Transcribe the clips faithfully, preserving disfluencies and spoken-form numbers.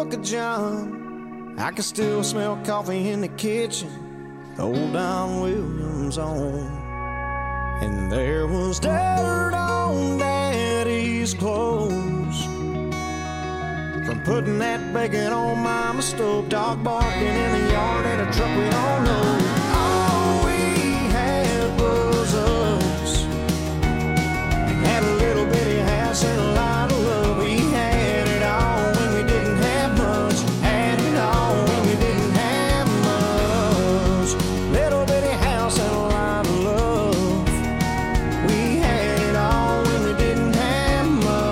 Book of John. I can still smell coffee in the kitchen, old Don Williams on. And there was dirt on Daddy's clothes from putting that bacon on Mama's stove. Dog barking in the yard at a truck we don't know. All we had was us. Had a little bitty house and a lot of love. We had it all when we didn't have much. Had it all when we didn't have much. Little bitty house and a lot of love. We had it all when we didn't have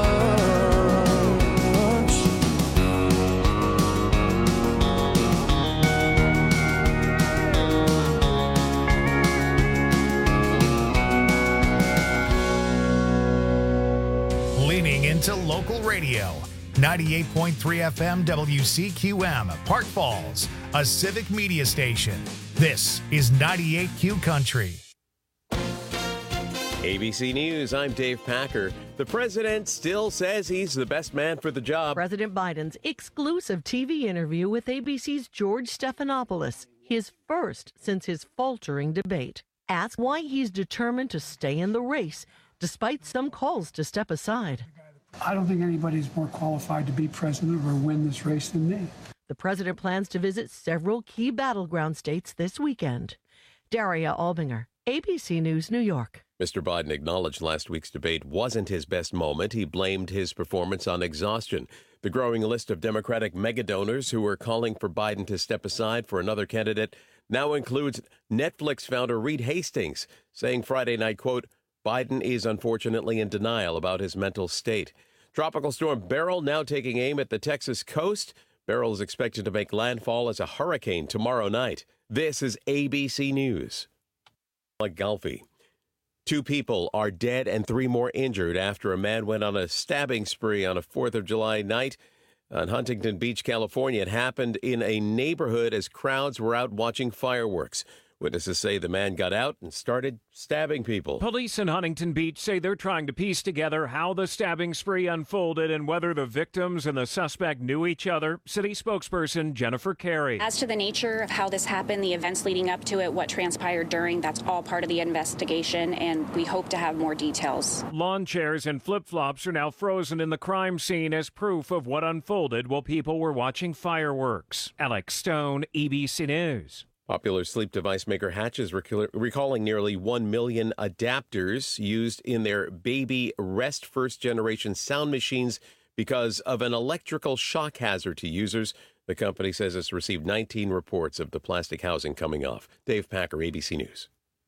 much. Leaning into local radio. ninety-eight point three F M W C Q M, Park Falls, a civic media station. This is ninety-eight Q Country. A B C News, I'm Dave Packer. The president still says he's the best man for the job. President Biden's exclusive T V interview with A B C's George Stephanopoulos, his first since his faltering debate, asks why he's determined to stay in the race, despite some calls to step aside. I don't think anybody's more qualified to be president or win this race than me. The president plans to visit several key battleground states this weekend. Daria Albinger, A B C News, New York. Mister Biden acknowledged last week's debate wasn't his best moment. He blamed his performance on exhaustion. The growing list of Democratic megadonors who are calling for Biden to step aside for another candidate now includes Netflix founder Reed Hastings, saying Friday night, quote, Biden is unfortunately in denial about his mental state. Tropical storm Beryl now taking aim at the Texas coast. Beryl is expected to make landfall as a hurricane tomorrow night. This is A B C News. Like Gulfy. Two people are dead and three more injured after a man went on a stabbing spree on a fourth of July night on Huntington Beach, California. It happened in a neighborhood as crowds were out watching fireworks. Witnesses say the man got out and started stabbing people. Police in Huntington Beach say they're trying to piece together how the stabbing spree unfolded and whether the victims and the suspect knew each other. City spokesperson Jennifer Carey. As to the nature of how this happened, the events leading up to it, what transpired during, that's all part of the investigation, and we hope to have more details. Lawn chairs and flip-flops are now frozen in the crime scene as proof of what unfolded while people were watching fireworks. Alex Stone, A B C News. Popular sleep device maker Hatch is rec- recalling nearly one million adapters used in their baby Rest first-generation sound machines because of an electrical shock hazard to users. The company says it's received nineteen reports of the plastic housing coming off. Dave Packer, A B C News.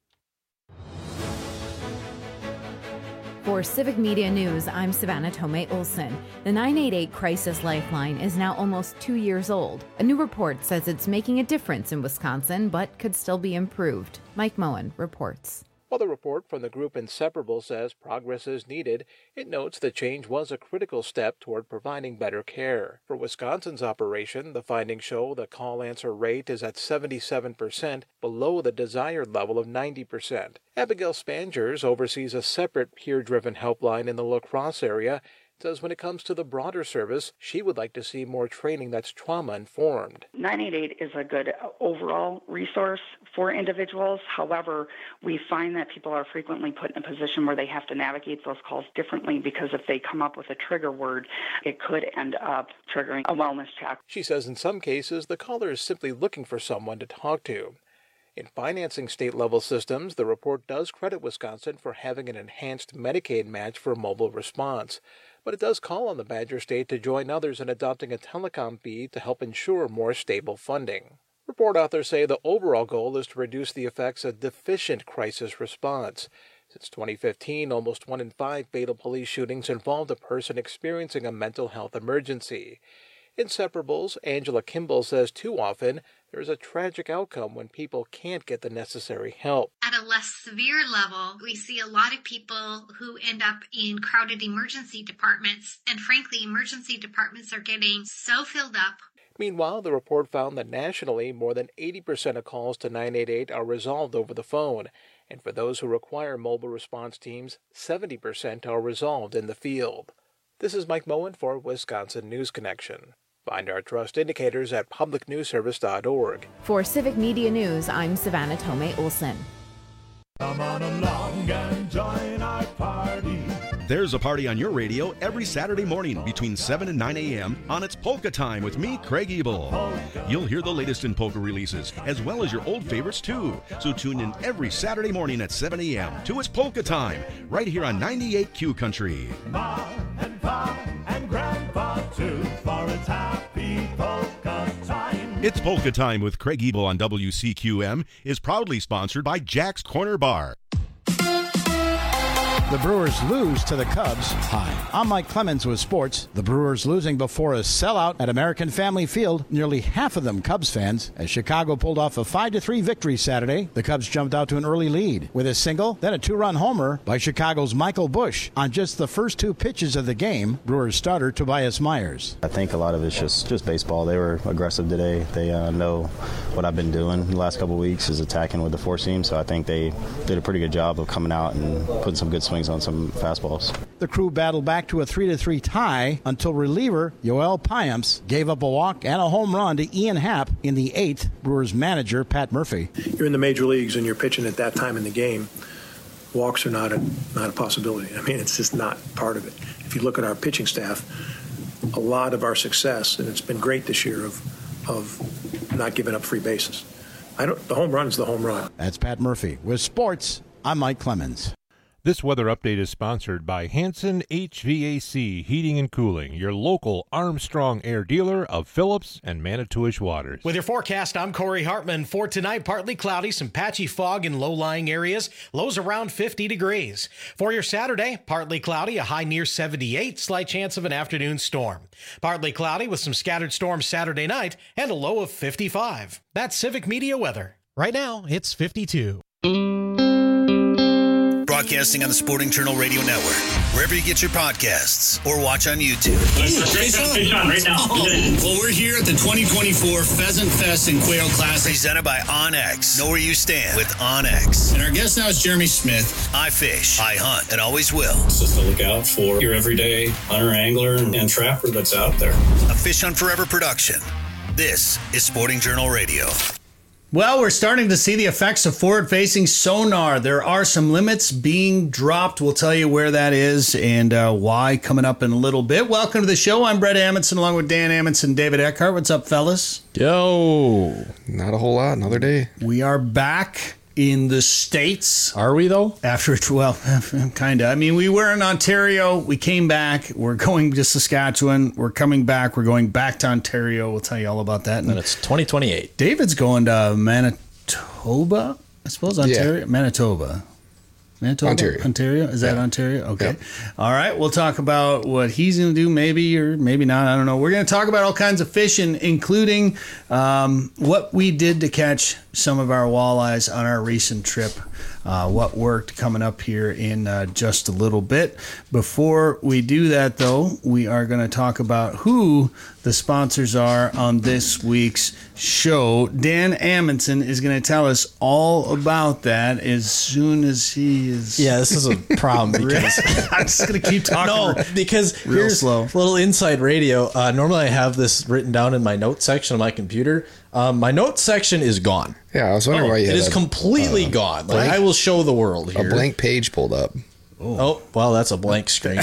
For Civic Media News, I'm Savannah Tomei Olson. The nine eight eight Crisis Lifeline is now almost two years old. A new report says it's making a difference in Wisconsin, but could still be improved. Mike Moen reports. While the report from the group Inseparable says progress is needed, it notes the change was a critical step toward providing better care. For Wisconsin's operation, the findings show the call answer rate is at seventy-seven percent, below the desired level of ninety percent. Abigail Spangers oversees a separate peer-driven helpline in the La Crosse area. Says when it comes to the broader service, she would like to see more training that's trauma-informed. nine eight eight is a good overall resource for individuals. However, we find that people are frequently put in a position where they have to navigate those calls differently because if they come up with a trigger word, it could end up triggering a wellness check. She says in some cases, the caller is simply looking for someone to talk to. In financing state-level systems, the report does credit Wisconsin for having an enhanced Medicaid match for mobile response. But it does call on the Badger State to join others in adopting a telecom fee to help ensure more stable funding. Report authors say the overall goal is to reduce the effects of deficient crisis response. Since twenty fifteen, almost one in five fatal police shootings involved a person experiencing a mental health emergency. Inseparables, Angela Kimball says too often there is a tragic outcome when people can't get the necessary help. At a less severe level, we see a lot of people who end up in crowded emergency departments, and frankly, emergency departments are getting so filled up. Meanwhile, the report found that nationally, more than eighty percent of calls to nine eight eight are resolved over the phone, and for those who require mobile response teams, seventy percent are resolved in the field. This is Mike Moen for Wisconsin News Connection. Find our trust indicators at public news service dot org. For Civic Media News, I'm Savannah Tomei Olson. Come on along and join our party. There's a party on your radio every Saturday morning between seven and nine a.m. on It's Polka Time with me, Craig Ebel. You'll hear the latest in polka releases, as well as your old favorites too. So tune in every Saturday morning at seven a.m. to It's Polka Time, right here on ninety-eight Q Country. Mom and Pop and Grandpa too, for it's happy polka time. It's Polka Time with Craig Ebel on W C Q M is proudly sponsored by Jack's Corner Bar. The Brewers lose to the Cubs. Hi, I'm Mike Clemens with sports. The Brewers losing before a sellout at American Family Field. Nearly half of them Cubs fans. As Chicago pulled off a five to three victory Saturday, the Cubs jumped out to an early lead with a single, then a two-run homer by Chicago's Michael Busch on just the first two pitches of the game. Brewers starter Tobias Myers. I think a lot of it's just, just baseball. They were aggressive today. They uh, know what I've been doing the last couple of weeks is attacking with the four seam, so I think they did a pretty good job of coming out and putting some good swings on some fastballs. The crew battled back to a three to three tie until reliever Yoel Payamps gave up a walk and a home run to Ian Happ in the eighth. Brewers manager Pat Murphy. You're in the major leagues and you're pitching at that time in the game. Walks are not a not a possibility. I mean, it's just not part of it. If you look at our pitching staff, a lot of our success, and it's been great this year, of of not giving up free bases. I don't. The home run is the home run. That's Pat Murphy. With sports, I'm Mike Clemens. This weather update is sponsored by Hanson H V A C Heating and Cooling, your local Armstrong Air dealer of Phillips and Manitowish Waters. With your forecast, I'm Corey Hartman. For tonight, partly cloudy, some patchy fog in low-lying areas, lows around fifty degrees. For your Saturday, partly cloudy, a high near seventy-eight, slight chance of an afternoon storm. Partly cloudy with some scattered storms Saturday night and a low of fifty-five. That's Civic Media weather. Right now, it's fifty-two. Broadcasting on the Sporting Journal Radio Network, wherever you get your podcasts or watch on YouTube. Fish on, fish on right now. Oh. Well, we're here at the twenty twenty-four Pheasant Fest and Quail Classic, presented by OnX. Know where you stand with OnX. And our guest now is Jeremy Smith. I fish, I hunt, and always will. It's just to look out for your everyday hunter, angler, and trapper that's out there. A Fish Hunt Forever production. This is Sporting Journal Radio. Well, we're starting to see the effects of forward-facing sonar. There are some limits being dropped. We'll tell you where that is and uh, why coming up in a little bit. Welcome to the show. I'm Brett Amundson along with Dan Amundson and David Eckhart. What's up, fellas? Yo. Not a whole lot. Another day. We are back in the States. Are we, though? After, well, kind of. I mean, we were in Ontario. We came back. We're going to Saskatchewan. We're coming back. We're going back to Ontario. We'll tell you all about that. And then it's twenty twenty-eight. David's going to Manitoba, I suppose. Ontario? Yeah. Manitoba. Manitoba? Ontario. Ontario? Is that yeah. Ontario? Okay. Yep. All right. We'll talk about what he's going to do, maybe, or maybe not. I don't know. We're going to talk about all kinds of fishing, including um, what we did to catch some of our walleyes on our recent trip. Uh, what worked coming up here in uh, just a little bit. Before we do that, though, we are going to talk about who the sponsors are on this week's show. Dan Amundson is going to tell us all about that as soon as he is... Yeah, this is a problem because... I'm just going to keep talking. No, because real here's slow. a little inside radio. Uh, normally I have this written down in my notes section of my computer. Um, my notes section is gone. Yeah, I was wondering oh, why you It had is a, completely uh, gone. Like, blank, I will show the world here. A blank page pulled up. Oh, oh well, that's a blank screen.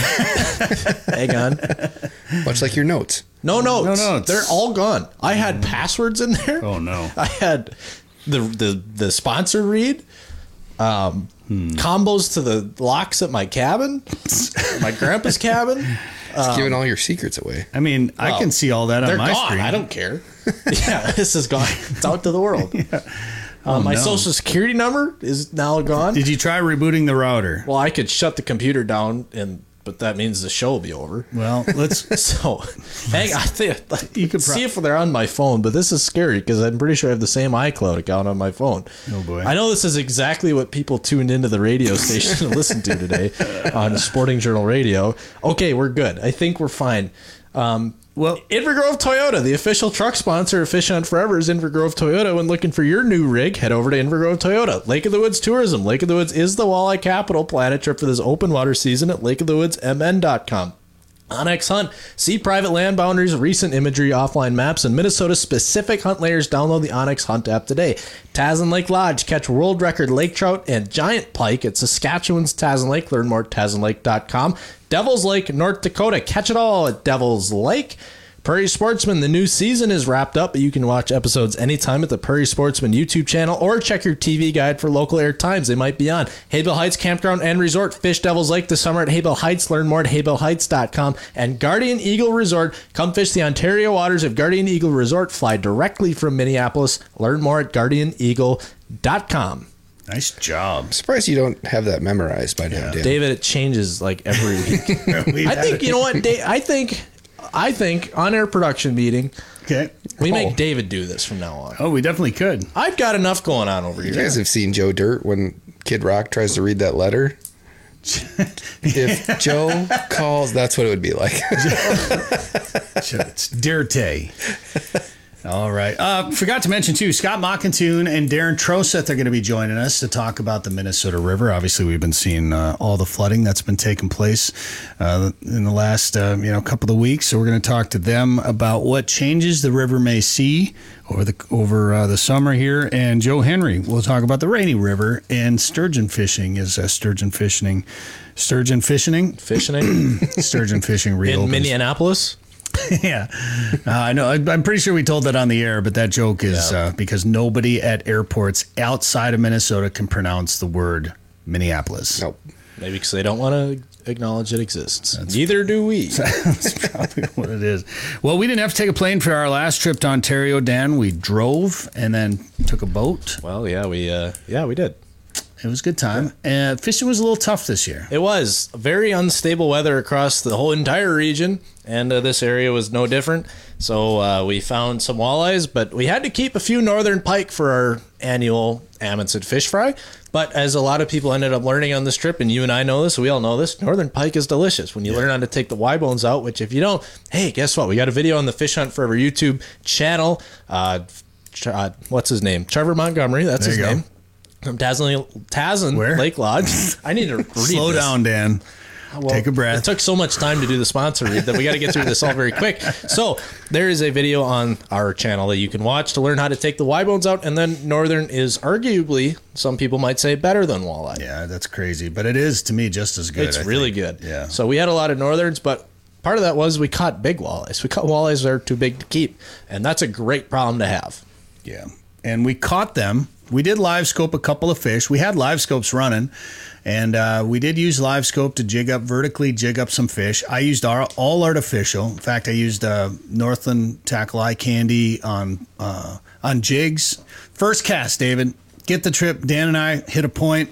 Hang on. Much like your notes. No notes. No notes. They're all gone. I had passwords in there. Oh, no. I had the the, the sponsor read, um, hmm. combos to the locks at my cabin, my grandpa's cabin. It's um, giving all your secrets away. I mean, well, I can see all that on my gone. screen. I don't care. Yeah, this is gone. It's out to the world. Yeah. Oh, uh, my no. social security number is now gone. Did you try rebooting the router? Well, I could shut the computer down, and but that means the show will be over. Well, let's. So, hang. I think you could pro- see if they're on my phone, but this is scary because I'm pretty sure I have the same iCloud account on my phone. Oh boy! I know this is exactly what people tuned into the radio station to listen to today on Sporting Journal Radio. Okay, we're good. I think we're fine. Um, Well, Inver Grove Toyota, the official truck sponsor of Fish Hunt Forever, is Inver Grove Toyota. When looking for your new rig, head over to Inver Grove Toyota. Lake of the Woods Tourism. Lake of the Woods is the walleye capital. Plan a trip for this open water season at lake of the woods m n dot com. Onyx Hunt. See private land boundaries, recent imagery, offline maps, and Minnesota-specific hunt layers. Download the Onyx Hunt app today. Tasman Lake Lodge. Catch world record lake trout and giant pike at Saskatchewan's Tasman Lake. Learn more at tasman lake dot com. Devil's Lake, North Dakota. Catch it all at Devil's Lake. Prairie Sportsman, the new season is wrapped up, but you can watch episodes anytime at the Prairie Sportsman YouTube channel or check your T V guide for local air times they might be on. Haybill Heights Campground and Resort. Fish Devil's Lake this summer at Haybill Heights. Learn more at haybill heights dot com. And Guardian Eagle Resort. Come fish the Ontario waters of Guardian Eagle Resort. Fly directly from Minneapolis. Learn more at guardian eagle dot com. Nice job. I'm surprised you don't have that memorized by now, yeah. Dan. David, it changes like every week. I think, you know what, Dave, I think... I think on-air production meeting, okay, we oh. make David do this from now on. Oh, we definitely could. I've got enough going on over you here. You guys have seen Joe Dirt when Kid Rock tries to read that letter? If Joe calls, that's what it would be like. It's Dirte. All right. Uh, forgot to mention, too, Scott Mockatoon and Darren Troseth are going to be joining us to talk about the Minnesota River. Obviously, we've been seeing uh, all the flooding that's been taking place uh, in the last uh, you know couple of weeks. So we're going to talk to them about what changes the river may see over the over uh, the summer here. And Joe Henry will talk about the Rainy River and sturgeon fishing. Is uh, sturgeon fishing, sturgeon fishing, fishing, sturgeon fishing real in Minneapolis? Yeah, uh, I know. I'm pretty sure we told that on the air, but that joke is yeah. uh, because nobody at airports outside of Minnesota can pronounce the word Minneapolis. Nope. Maybe because they don't want to acknowledge it exists. That's, Neither do we. That's probably what it is. Well, we didn't have to take a plane for our last trip to Ontario, Dan. We drove and then took a boat. Well, yeah, we uh, yeah we did. It was a good time. And uh, fishing was a little tough this year. It was. Very unstable weather across the whole entire region, and uh, this area was no different. So uh, we found some walleyes, but we had to keep a few northern pike for our annual Amundsen fish fry. But as a lot of people ended up learning on this trip, and you and I know this, we all know this, northern pike is delicious when you yeah. learn how to take the Y bones out, which if you don't, hey, guess what? We got a video on the Fish Hunt Forever YouTube channel. Uh, uh, what's his name? Trevor Montgomery, that's there his you name. Go. From Tasman, Tasman Lake Lodge. I need to read Slow this. down, Dan. Well, take a breath. It took so much time to do the sponsor read that we got to get through this all very quick. So there is a video on our channel that you can watch to learn how to take the Y bones out. And then northern is arguably, some people might say, better than walleye. Yeah, that's crazy. But it is, to me, just as good. It's I really think. good. Yeah. So we had a lot of northerns, but part of that was we caught big walleyes. We caught walleyes that are too big to keep. And that's a great problem to have. Yeah. And we caught them. We did live scope a couple of fish. We had live scopes running, and uh, we did use live scope to jig up, vertically jig up some fish. I used our, all artificial. In fact, I used uh, Northland Tackle Eye Candy on uh, on jigs. First cast, David. Get the trip. Dan and I hit a point.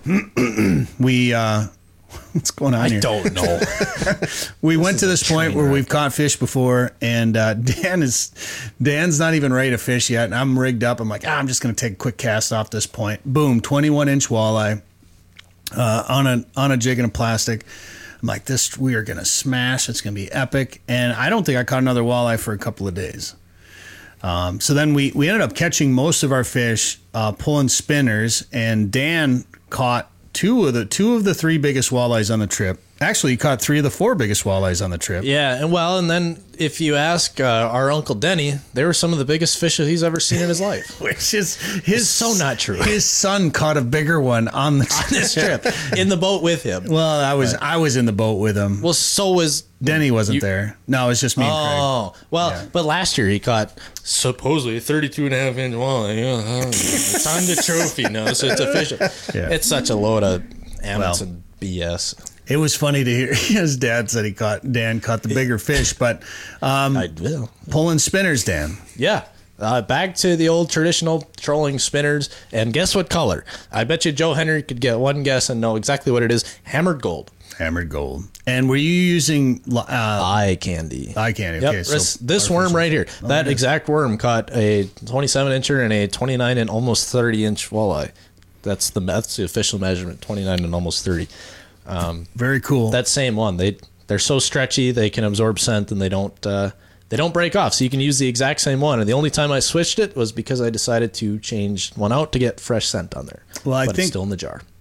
we uh, what's going on I here? I don't know. we this went to this point where we've caught fish before, and uh, Dan is Dan's not even ready to fish yet, and I'm rigged up. I'm like, ah, I'm just going to take a quick cast off this point. Boom, twenty-one inch walleye uh, on a on a jig and a plastic. I'm like, this we are going to smash. It's going to be epic, and I don't think I caught another walleye for a couple of days. Um, so then we we ended up catching most of our fish, uh, pulling spinners, and Dan caught two of the two of the three biggest walleyes on the trip. Actually, he caught three of the four biggest walleyes on the trip. Yeah, and well, and then if you ask uh, our Uncle Denny, they were some of the biggest fish that he's ever seen in his life. Which is his it's so not true. His son caught a bigger one on the on this trip in the boat with him. Well, I was but, I was in the boat with him. Well, so was Denny. Wasn't you, there? No, it was just me. Oh, and Craig. well, yeah. But last year he caught supposedly a thirty-two and a half inch walleye. Yeah, it's on the trophy now, so it's official. Yeah. It's such a load of Amundsen well, B S. It was funny to hear his dad said he caught Dan caught the bigger fish, but um, I will pulling spinners, Dan. Yeah, uh, back to the old traditional trolling spinners, and guess what color? I bet you Joe Henry could get one guess and know exactly what it is. Hammered gold. Hammered gold. And were you using uh, eye candy? Eye candy. Yep. Okay, so this, this worm right here, oh, that exact worm caught a twenty-seven incher and a twenty-nine and almost thirty inch walleye. That's the that's the official measurement, twenty-nine and almost thirty. Um, Very cool. That same one. They they're so stretchy they can absorb scent and they don't uh, they don't break off. So you can use the exact same one. And the only time I switched it was because I decided to change one out to get fresh scent on there. Well, I but think it's still in the jar.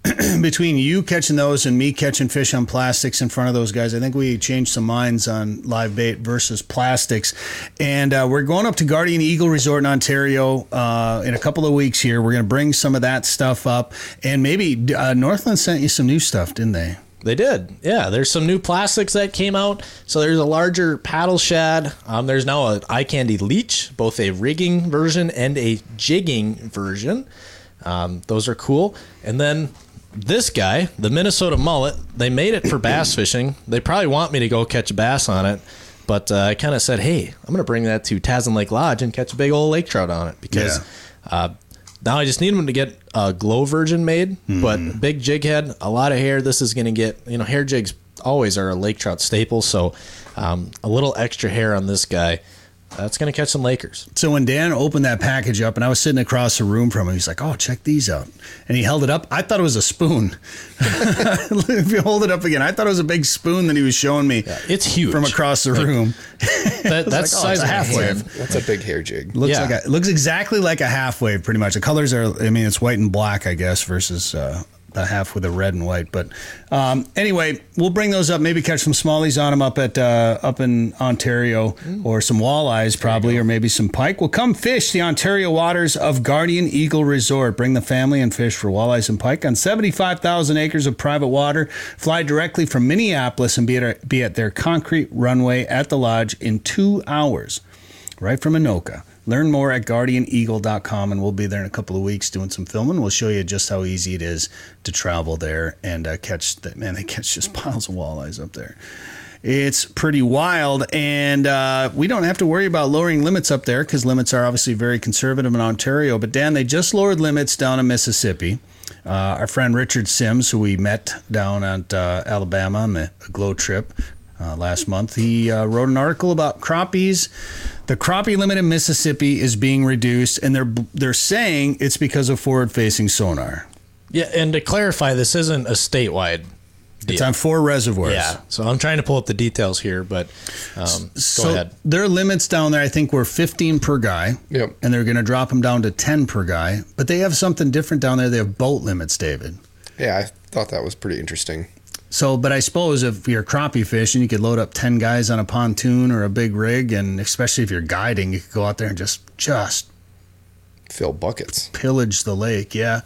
between you catching those and me catching fish on plastics in front of those guys, I think we changed some minds on live bait versus plastics. And uh, we're going up to Guardian Eagle Resort in Ontario uh, in a couple of weeks here. We're going to bring some of that stuff up. And maybe uh, Northland sent you some new stuff, didn't they? They did. Yeah, there's some new plastics that came out. So there's a larger paddle shad. Um, there's now an eye candy leech, both a rigging version and a jigging version. Um, those are cool. And then this guy, the Minnesota mullet, they made it for bass fishing. They probably want me to go catch a bass on it. But uh, I kind of said, hey, I'm going to bring that to Tasman Lake Lodge and catch a big old lake trout on it. Because yeah. uh, now I just need them to get a glow version made. Mm-hmm. But big jig head, a lot of hair. This is going to get, you know, hair jigs always are a lake trout staple. So um, a little extra hair on this guy. That's going to catch some Lakers. So when Dan opened that package up, and I was sitting across the room from him, he's like, oh, check these out. And he held it up. I thought it was a spoon. If you hold it up again, I thought it was a big spoon that he was showing me. Yeah, it's huge. From across the like, room. That, that's the like, size oh, of a half wave. That's a big hair jig. Looks yeah. like a, it looks exactly like a half wave, pretty much. The colors are, I mean, it's white and black, I guess, versus uh, the half with the red and white. But um, anyway, we'll bring those up. Maybe catch some smallies on them up at uh, up in Ontario, mm. or some walleyes probably, or maybe some pike. We'll come fish the Ontario waters of Guardian Eagle Resort. Bring the family and fish for walleyes and pike on seventy-five thousand acres of private water. Fly directly from Minneapolis and be at, be at their concrete runway at the lodge in two hours, right from Anoka. Learn more at guardian eagle dot com, and we'll be there in a couple of weeks doing some filming. We'll show you just how easy it is to travel there and uh, catch that. Man, they catch just piles of walleyes up there. It's pretty wild, and uh, we don't have to worry about lowering limits up there because limits are obviously very conservative in Ontario. But, Dan, they just lowered limits down in Mississippi. Uh, our friend Richard Sims, who we met down at uh, Alabama on the Glow trip, Uh, last month, he uh, wrote an article about crappies. The crappie limit in Mississippi is being reduced, and they're they're saying it's because of forward-facing sonar. Yeah, and to clarify, this isn't a statewide deal. It's on four reservoirs. Yeah, so I'm trying to pull up the details here, but um, so go ahead. Their limits down there, I think, were fifteen per guy, yep. and they're going to drop them down to ten per guy. But they have something different down there. They have boat limits, David. Yeah, I thought that was pretty interesting. So, but I suppose if you're crappie fishing, you could load up ten guys on a pontoon or a big rig, and especially if you're guiding, you could go out there and just just fill buckets, pillage the lake. Yeah.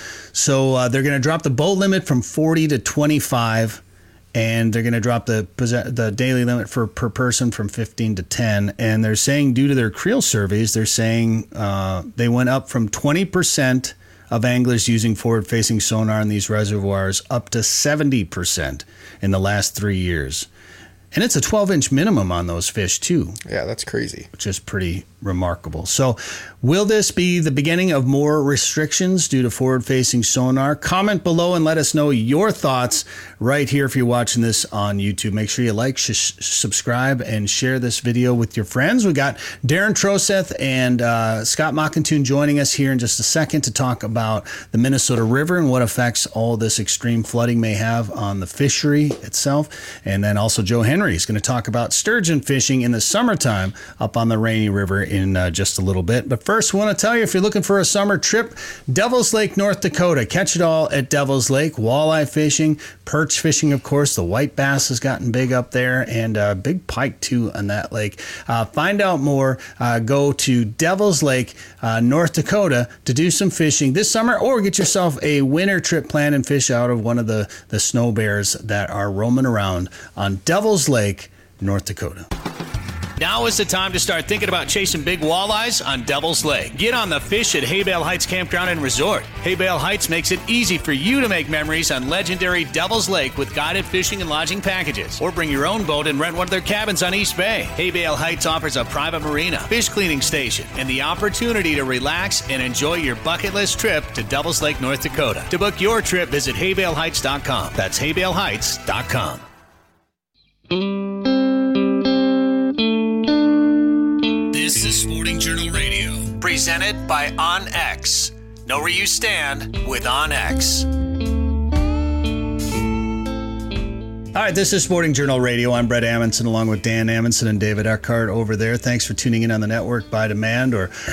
So uh, they're going to drop the boat limit from forty to twenty-five, and they're going to drop the the daily limit for per person from fifteen to ten. And they're saying, due to their creel surveys, they're saying uh, they went up from twenty percent of anglers using forward-facing sonar in these reservoirs up to seventy percent in the last three years. And it's a twelve-inch minimum on those fish, too. Yeah, that's crazy. Which is pretty remarkable. So will this be the beginning of more restrictions due to forward-facing sonar? Comment below and let us know your thoughts right here if you're watching this on YouTube. Make sure you like, sh- subscribe, and share this video with your friends. We got Darren Troseth and uh, Scott Mockington joining us here in just a second to talk about the Minnesota River and what effects all this extreme flooding may have on the fishery itself. And then also Joe Henry is going to talk about sturgeon fishing in the summertime up on the Rainy River in uh, just a little bit. But first, we want to tell you, if you're looking for a summer trip, Devil's Lake, North Dakota. Catch it all at Devil's Lake. Walleye fishing, perch fishing, of course. The white bass has gotten big up there, and uh, big pike, too, on that lake. Uh, find out more. Uh, go to Devil's Lake, uh, North Dakota, to do some fishing this summer, or get yourself a winter trip planned and fish out of one of the, the snow bears that are roaming around on Devil's Lake, North Dakota. Now is the time to start thinking about chasing big walleyes on Devil's Lake. Get on the fish at Haybale Heights Campground and Resort. Haybale Heights makes it easy for you to make memories on legendary Devil's Lake with guided fishing and lodging packages. Or bring your own boat and rent one of their cabins on East Bay. Haybale Heights offers a private marina, fish cleaning station, and the opportunity to relax and enjoy your bucket list trip to Devil's Lake, North Dakota. To book your trip, visit haybale heights dot com. That's haybale heights dot com. This is Sporting Journal Radio, presented by OnX. Know where you stand with OnX. All right, this is Sporting Journal Radio. I'm Brett Amundson, along with Dan Amundson and David Eckhart over there. Thanks for tuning in on the network by demand or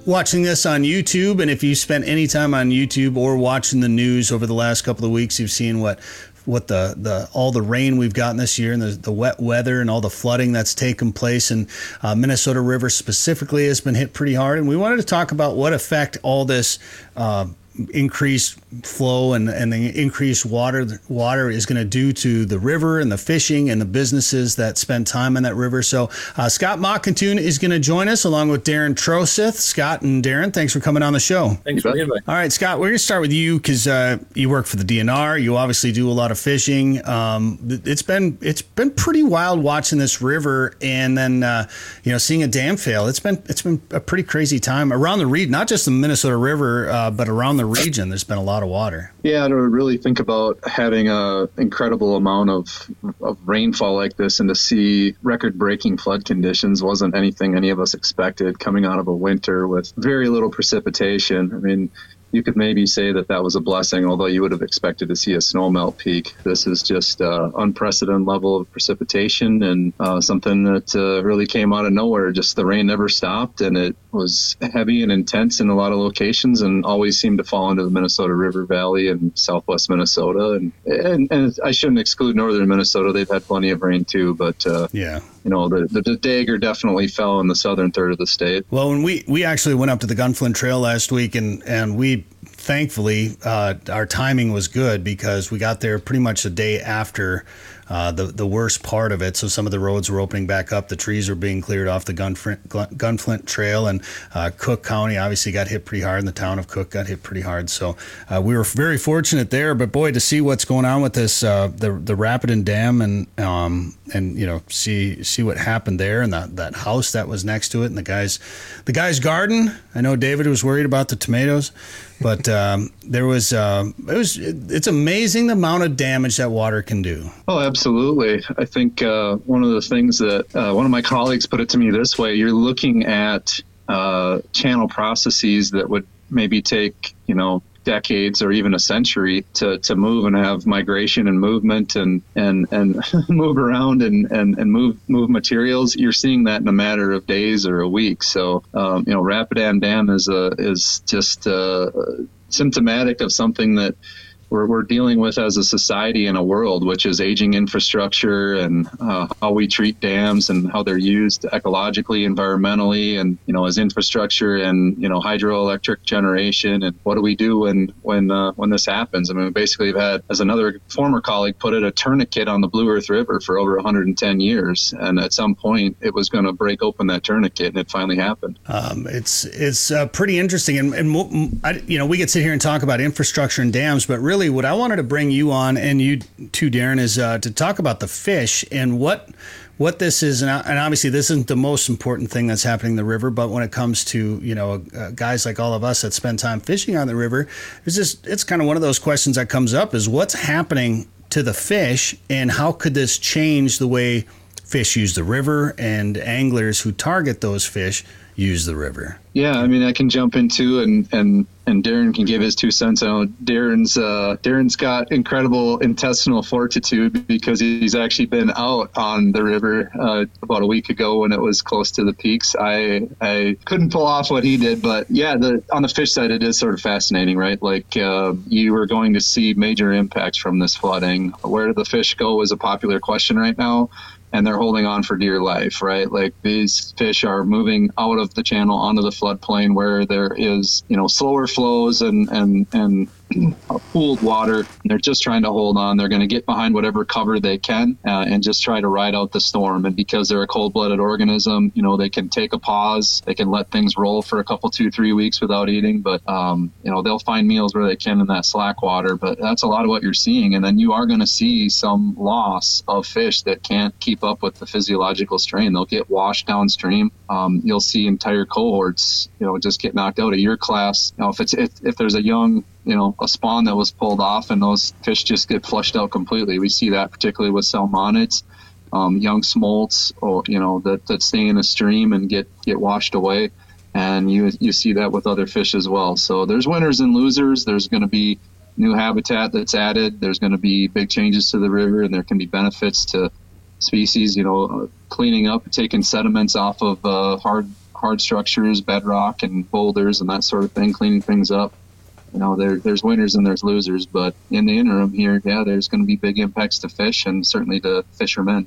watching this on YouTube, and if you spent any time on YouTube or watching the news over the last couple of weeks, you've seen what what the, the all the rain we've gotten this year and the, the wet weather and all the flooding that's taken place. And uh, Minnesota River specifically has been hit pretty hard. And we wanted to talk about what effect all this uh, increased flow and, and the increased water water is going to do to the river and the fishing and the businesses that spend time on that river. So uh, Scott Mockatoon is going to join us along with Darren Troseth. Scott and Darren, thanks for coming on the show. Thanks for the invite. All right, Scott, we're going to start with you because uh, you work for the D N R. You obviously do a lot of fishing. Um, it's been it's been pretty wild watching this river and then uh, you know seeing a dam fail. It's been it's been a pretty crazy time around the region, not just the Minnesota River, uh, but around the region. There's been a lot of water. Yeah, to really think about having a incredible amount of of rainfall like this and to see record-breaking flood conditions wasn't anything any of us expected coming out of a winter with very little precipitation. I mean, you could maybe say that that was a blessing, although you would have expected to see a snowmelt peak. This is just uh, unprecedented level of precipitation and uh, something that uh, really came out of nowhere. Just the rain never stopped, and it was heavy and intense in a lot of locations and always seemed to fall into the Minnesota River Valley and southwest Minnesota. And, and, and I shouldn't exclude northern Minnesota. They've had plenty of rain too, but uh, yeah. You know, the, the, the dagger definitely fell in the southern third of the state. Well, when we, we actually went up to the Gunflint Trail last week, and, and we thankfully uh, our timing was good because we got there pretty much a day after uh, the the worst part of it. So some of the roads were opening back up. The trees were being cleared off the Gunflint, Gunflint Trail, and uh, Cook County obviously got hit pretty hard, and the town of Cook got hit pretty hard. So uh, we were very fortunate there. But boy, to see what's going on with this uh, the the Rapidan Dam and um and you know see see what happened there and that that house that was next to it and the guy's the guy's garden. I know David was worried about the tomatoes. But um, there was, uh, it was, it's amazing the amount of damage that water can do. Oh, absolutely. I think uh, one of the things that uh, one of my colleagues put it to me this way, you're looking at uh, channel processes that would maybe take, you know, decades or even a century to, to move and have migration and movement and and, and move around and, and, and move move materials. You're seeing that in a matter of days or a week. So, um, you know, Rapidan Dam is a, is just uh, symptomatic of something that we're, we're dealing with as a society and a world, which is aging infrastructure and uh, how we treat dams and how they're used ecologically, environmentally, and, you know, as infrastructure and, you know, hydroelectric generation. And what do we do when when uh, when this happens? I mean, basically, we've had, as another former colleague put it, a tourniquet on the Blue Earth River for over one hundred ten years. And at some point, it was going to break open that tourniquet, and it finally happened. Um, it's it's uh, pretty interesting. And, and I, you know, we could sit here and talk about infrastructure and dams, but really, what I wanted to bring you on and you too, Darren, is uh, to talk about the fish and what what this is. And, and obviously, this isn't the most important thing that's happening in the river, but when it comes to, you know, uh, guys like all of us that spend time fishing on the river, it's just it's kind of one of those questions that comes up is what's happening to the fish and how could this change the way fish use the river and anglers who target those fish use the river? Yeah, I mean, I can jump into and and and Darren can give his two cents. I know Darren's uh, Darren's got incredible intestinal fortitude because he's actually been out on the river uh, about a week ago when it was close to the peaks. I I couldn't pull off what he did, but yeah, the on the fish side, it is sort of fascinating, right? Like uh, you are going to see major impacts from this flooding. Where do the fish go is a popular question right now. And they're holding on for dear life, right? Like these fish are moving out of the channel onto the floodplain where there is, you know, slower flows and and and pooled water. They're just trying to hold on. They're going to get behind whatever cover they can uh, and just try to ride out the storm. And because they're a cold-blooded organism, you know, they can take a pause. They can let things roll for a couple, two, three weeks without eating. But, um, you know, they'll find meals where they can in that slack water. But that's a lot of what you're seeing. And then you are going to see some loss of fish that can't keep up with the physiological strain. They'll get washed downstream. Um, you'll see entire cohorts, you know, just get knocked out of your class. You know, if it's if, if there's a young, you know, a spawn that was pulled off and those fish just get flushed out completely. We see that particularly with salmonids, um, young smolts, or, you know, that, that stay in a stream and get, get washed away. And you you see that with other fish as well. So there's winners and losers. There's going to be new habitat that's added. There's going to be big changes to the river, and there can be benefits to species, you know, uh, cleaning up, taking sediments off of uh, hard hard structures, bedrock and boulders and that sort of thing, cleaning things up. You know, there, there's winners and there's losers, but in the interim here, yeah, there's going to be big impacts to fish and certainly to fishermen.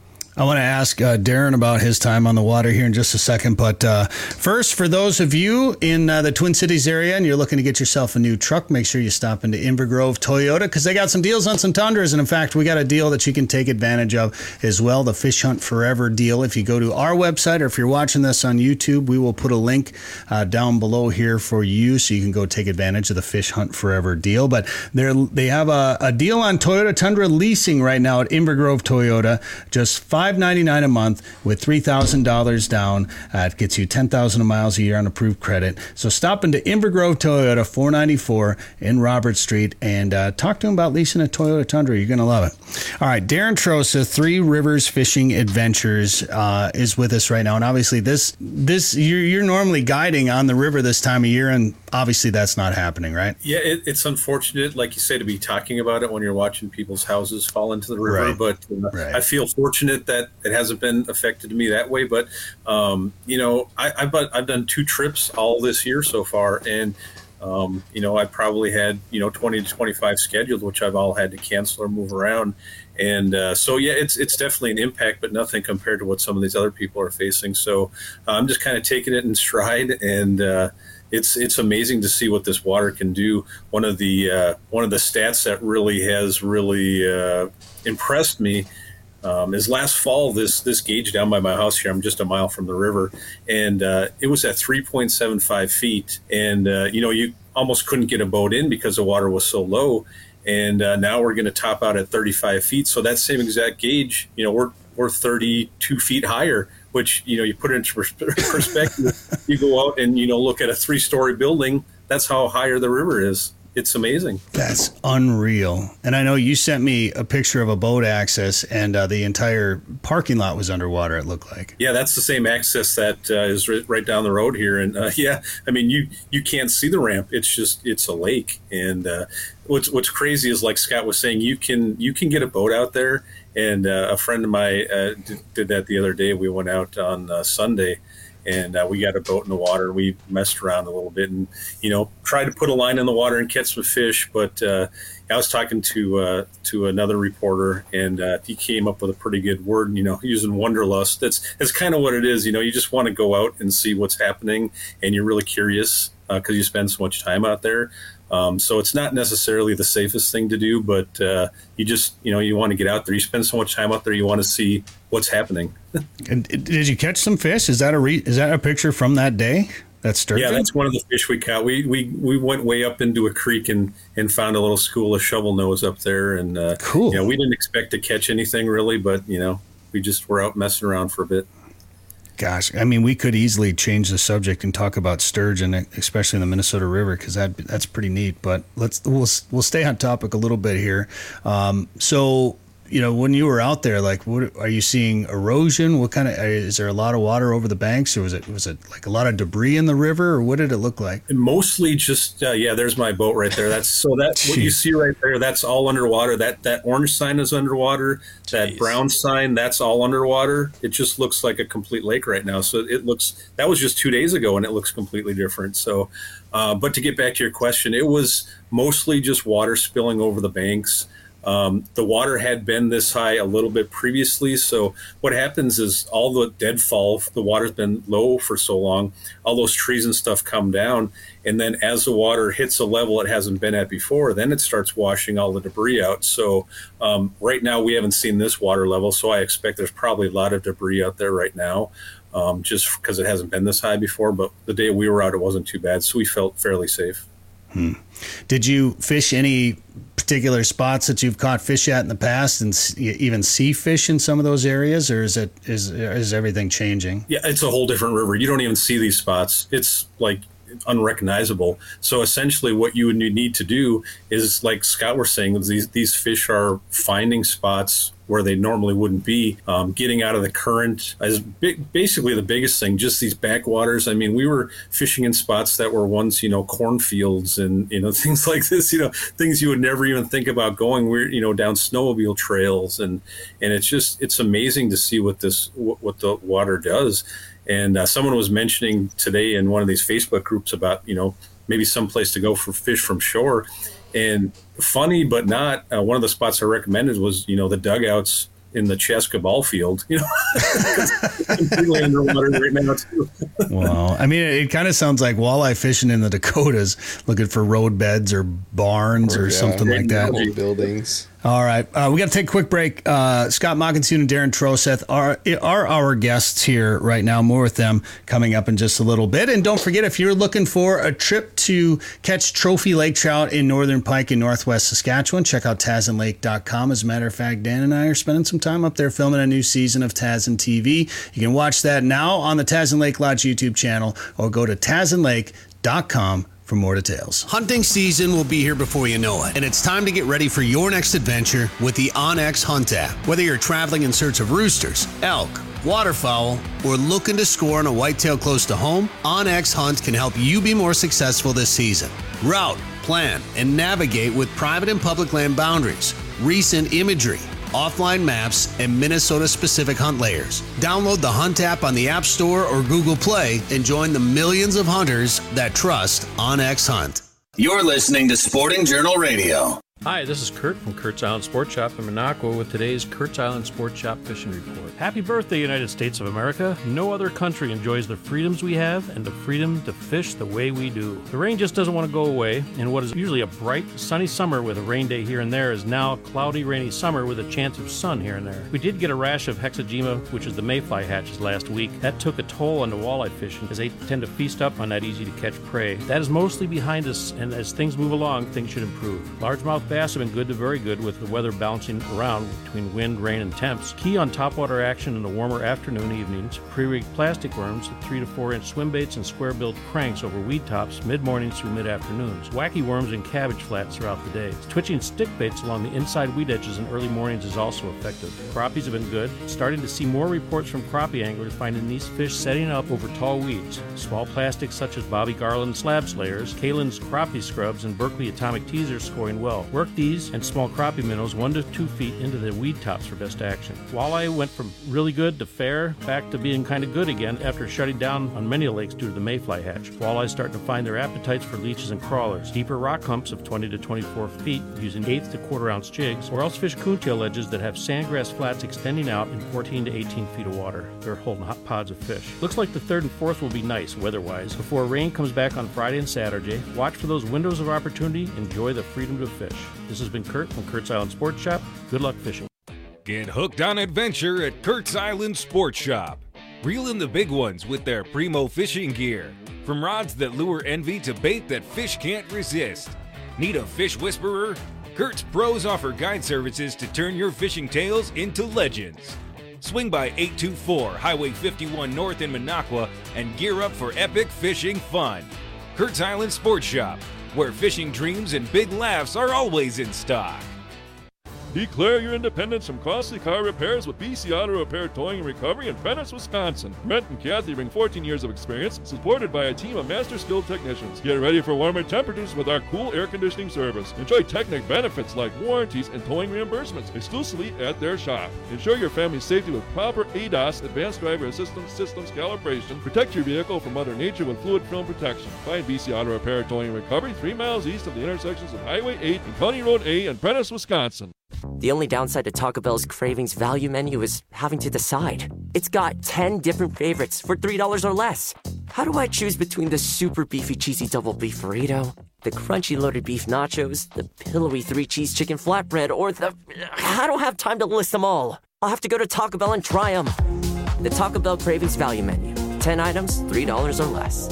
I want to ask uh, Darren about his time on the water here in just a second. But uh, first, for those of you in uh, the Twin Cities area and you're looking to get yourself a new truck, make sure you stop into Inver Grove Toyota because they got some deals on some Tundras. And in fact, we got a deal that you can take advantage of as well, the Fish Hunt Forever deal. If you go to our website or if you're watching this on YouTube, we will put a link uh, down below here for you so you can go take advantage of the Fish Hunt Forever deal. But they're, they have a, a deal on Toyota Tundra leasing right now at Inver Grove Toyota, just five ninety-nine a month with three thousand dollars down. Uh, it gets you ten thousand miles a year on approved credit. So stop into Inver Grove Toyota, four ninety-four in Robert Street, and uh, talk to them about leasing a Toyota Tundra. You're going to love it. All right, Darren Trosa, Three Rivers Fishing Adventures, uh, is with us right now. And obviously, this this you're, you're normally guiding on the river this time of year, and obviously that's not happening, right? Yeah, it, it's unfortunate, like you say, to be talking about it when you're watching people's houses fall into the river. Right. But uh, Right. I feel fortunate that it hasn't been affected to me that way. But um, you know, I, I've I've done two trips all this year so far, and um, you know, I probably had you know twenty to twenty-five scheduled, which I've all had to cancel or move around. And uh, so, yeah, it's it's definitely an impact, but nothing compared to what some of these other people are facing. So uh, I'm just kind of taking it in stride, and uh, it's it's amazing to see what this water can do. One of the uh, one of the stats that really has really uh, impressed me um, is last fall. This this gauge down by my house here, I'm just a mile from the river, and uh, it was at three point seven five feet, and uh, you know you almost couldn't get a boat in because the water was so low. And uh, now we're going to top out at thirty-five feet. So that same exact gauge, you know, we're we're thirty-two feet higher, which, you know, you put it into perspective. You go out and, you know, look at a three-story building. That's how higher the river is. It's amazing. That's unreal. And I know you sent me a picture of a boat access, and uh, the entire parking lot was underwater, it looked like. Yeah, that's the same access that uh, is right, right down the road here. And uh, yeah, I mean, you you can't see the ramp. It's just it's a lake. And uh, what's what's crazy is, like Scott was saying, you can you can get a boat out there. And uh, a friend of mine uh, did, did that the other day. We went out on uh, Sunday. And uh, we got a boat in the water. We messed around a little bit and, you know, tried to put a line in the water and catch some fish. But uh, I was talking to uh, to another reporter, and uh, he came up with a pretty good word, you know, using wanderlust. That's, that's kind of what it is. You know, you just want to go out and see what's happening, and you're really curious because uh, you spend so much time out there. Um, so it's not necessarily the safest thing to do, but uh, you just, you know, you want to get out there. You spend so much time out there, you want to see what's happening. And did you catch some fish? Is that a re- is that a picture from that day? That's sturgeon? Yeah, that's one of the fish we caught. We we we went way up into a creek and, and found a little school of shovel nose up there. And uh, cool. You know, we didn't expect to catch anything really, but you know, we just were out messing around for a bit. Gosh, I mean, we could easily change the subject and talk about sturgeon, especially in the Minnesota River, because that that's pretty neat. But let's we'll we'll stay on topic a little bit here. Um, so, you know, when you were out there, like, what are you seeing? Erosion? What kind of is there a lot of water over the banks, or was it was it like a lot of debris in the river, or what did it look like? And mostly just uh, yeah. There's my boat right there. That's so that what you see right there. That's all underwater. That that orange sign is underwater. Jeez. That brown sign, that's all underwater. It just looks like a complete lake right now. So it looks that was just two days ago, and it looks completely different. So, uh, but to get back to your question, it was mostly just water spilling over the banks. Um, the water had been this high a little bit previously. So what happens is all the deadfall, the water's been low for so long, all those trees and stuff come down. And then as the water hits a level it hasn't been at before, then it starts washing all the debris out. So um, right now we haven't seen this water level. So I expect there's probably a lot of debris out there right now, um, just because it hasn't been this high before. But the day we were out, it wasn't too bad. So we felt fairly safe. Hmm. Did you fish any particular spots that you've caught fish at in the past, and even see fish in some of those areas, or is it is is everything changing? Yeah, it's a whole different river. You don't even see these spots. It's like unrecognizable. So essentially what you would need to do is, like Scott was saying, these these fish are finding spots where they normally wouldn't be, um, getting out of the current is big, basically the biggest thing, just these backwaters. I mean, we were fishing in spots that were once, you know, cornfields and, you know, things like this, you know, things you would never even think about going, we're, you know, down snowmobile trails. And, and it's just, it's amazing to see what this, what, what the water does. And uh, someone was mentioning today in one of these Facebook groups about, you know, maybe some place to go for fish from shore. And funny but not, uh, one of the spots I recommended was, you know, the dugouts in the Chaska ball field, you know, completely underwater right now too. Well, I mean, it, it kind of sounds like walleye fishing in the Dakotas, looking for road beds or barns or, or yeah, something like that. Buildings. All right. Uh, we got to take a quick break. Uh, Scott Mockensoon and Darren Troseth are, are our guests here right now. More with them coming up in just a little bit. And don't forget, if you're looking for a trip to catch trophy lake trout in northern pike in northwest Saskatchewan, check out Tazen Lake dot com. As a matter of fact, Dan and I are spending some time up there filming a new season of Tazen T V. You can watch that now on the Tazen Lake Lodge YouTube channel or go to Tazen Lake dot com for more details. Hunting season will be here before you know it, and it's time to get ready for your next adventure with the OnX Hunt app. Whether you're traveling in search of roosters, elk, waterfowl, or looking to score on a whitetail close to home, OnX Hunt can help you be more successful this season. Route, plan, and navigate with private and public land boundaries, recent imagery, offline maps, and Minnesota-specific hunt layers. Download the Hunt app on the App Store or Google Play and join the millions of hunters that trust OnX Hunt. You're listening to Sporting Journal Radio. Hi, this is Kurt from Kurt's Island Sports Shop in Minocqua with today's Kurt's Island Sports Shop Fishing Report. Happy birthday, United States of America. No other country enjoys the freedoms we have and the freedom to fish the way we do. The rain just doesn't want to go away, and what is usually a bright, sunny summer with a rain day here and there is now a cloudy, rainy summer with a chance of sun here and there. We did get a rash of hexagema, which is the mayfly hatches, last week. That took a toll on the walleye fishing, as they tend to feast up on that easy-to-catch prey. That is mostly behind us, and as things move along, things should improve. Largemouth bass have been good to very good with the weather bouncing around between wind, rain, and temps. Key on topwater action in the warmer afternoon evenings. Pre-rigged plastic worms, three to four inch swim baits, and square-billed cranks over weed tops mid-mornings through mid-afternoons. Wacky worms and cabbage flats throughout the day. Twitching stick baits along the inside weed edges in early mornings is also effective. Crappies have been good. Starting to see more reports from crappie anglers finding these fish setting up over tall weeds. Small plastics such as Bobby Garland slab slayers, Kalen's crappie scrubs, and Berkeley atomic teasers scoring well. Work these and small crappie minnows one to two feet into the weed tops for best action. Walleye went from really good to fair, back to being kind of good again after shutting down on many lakes due to the mayfly hatch. Walleye starting to find their appetites for leeches and crawlers. Deeper rock humps of twenty to twenty-four feet using eighth to quarter ounce jigs, or else fish coontail ledges that have sandgrass flats extending out in fourteen to eighteen feet of water. They're holding hot pods of fish. Looks like the third and fourth will be nice weather-wise. Before rain comes back on Friday and Saturday, watch for those windows of opportunity. Enjoy the freedom to fish. This has been Kurt from Kurt's Island Sports Shop. Good luck fishing. Get hooked on adventure at Kurt's Island Sports Shop. Reel in the big ones with their primo fishing gear. From rods that lure envy to bait that fish can't resist. Need a fish whisperer? Kurt's pros offer guide services to turn your fishing tales into legends. Swing by eight two four Highway fifty-one North in Minocqua and gear up for epic fishing fun. Kurt's Island Sports Shop, where fishing dreams and big laughs are always in stock. Declare your independence from costly car repairs with B C Auto Repair Towing and Recovery in Prentice, Wisconsin. Brent and Kathy bring fourteen years of experience, supported by a team of master skilled technicians. Get ready for warmer temperatures with our cool air conditioning service. Enjoy Technic benefits like warranties and towing reimbursements exclusively at their shop. Ensure your family's safety with proper A D A S, Advanced Driver Assistance Systems calibration. Protect your vehicle from Mother Nature with fluid film protection. Find B C Auto Repair Towing and Recovery three miles east of the intersections of Highway eight and County Road A in Prentice, Wisconsin. The only downside to Taco Bell's Cravings value menu is having to decide. It's got ten different favorites for three dollars or less. How do I choose between the super beefy cheesy double beef burrito, the crunchy loaded beef nachos, the pillowy three cheese chicken flatbread, or the... I don't have time to list them all. I'll have to go to Taco Bell and try them. The Taco Bell Cravings value menu. ten items, three dollars or less.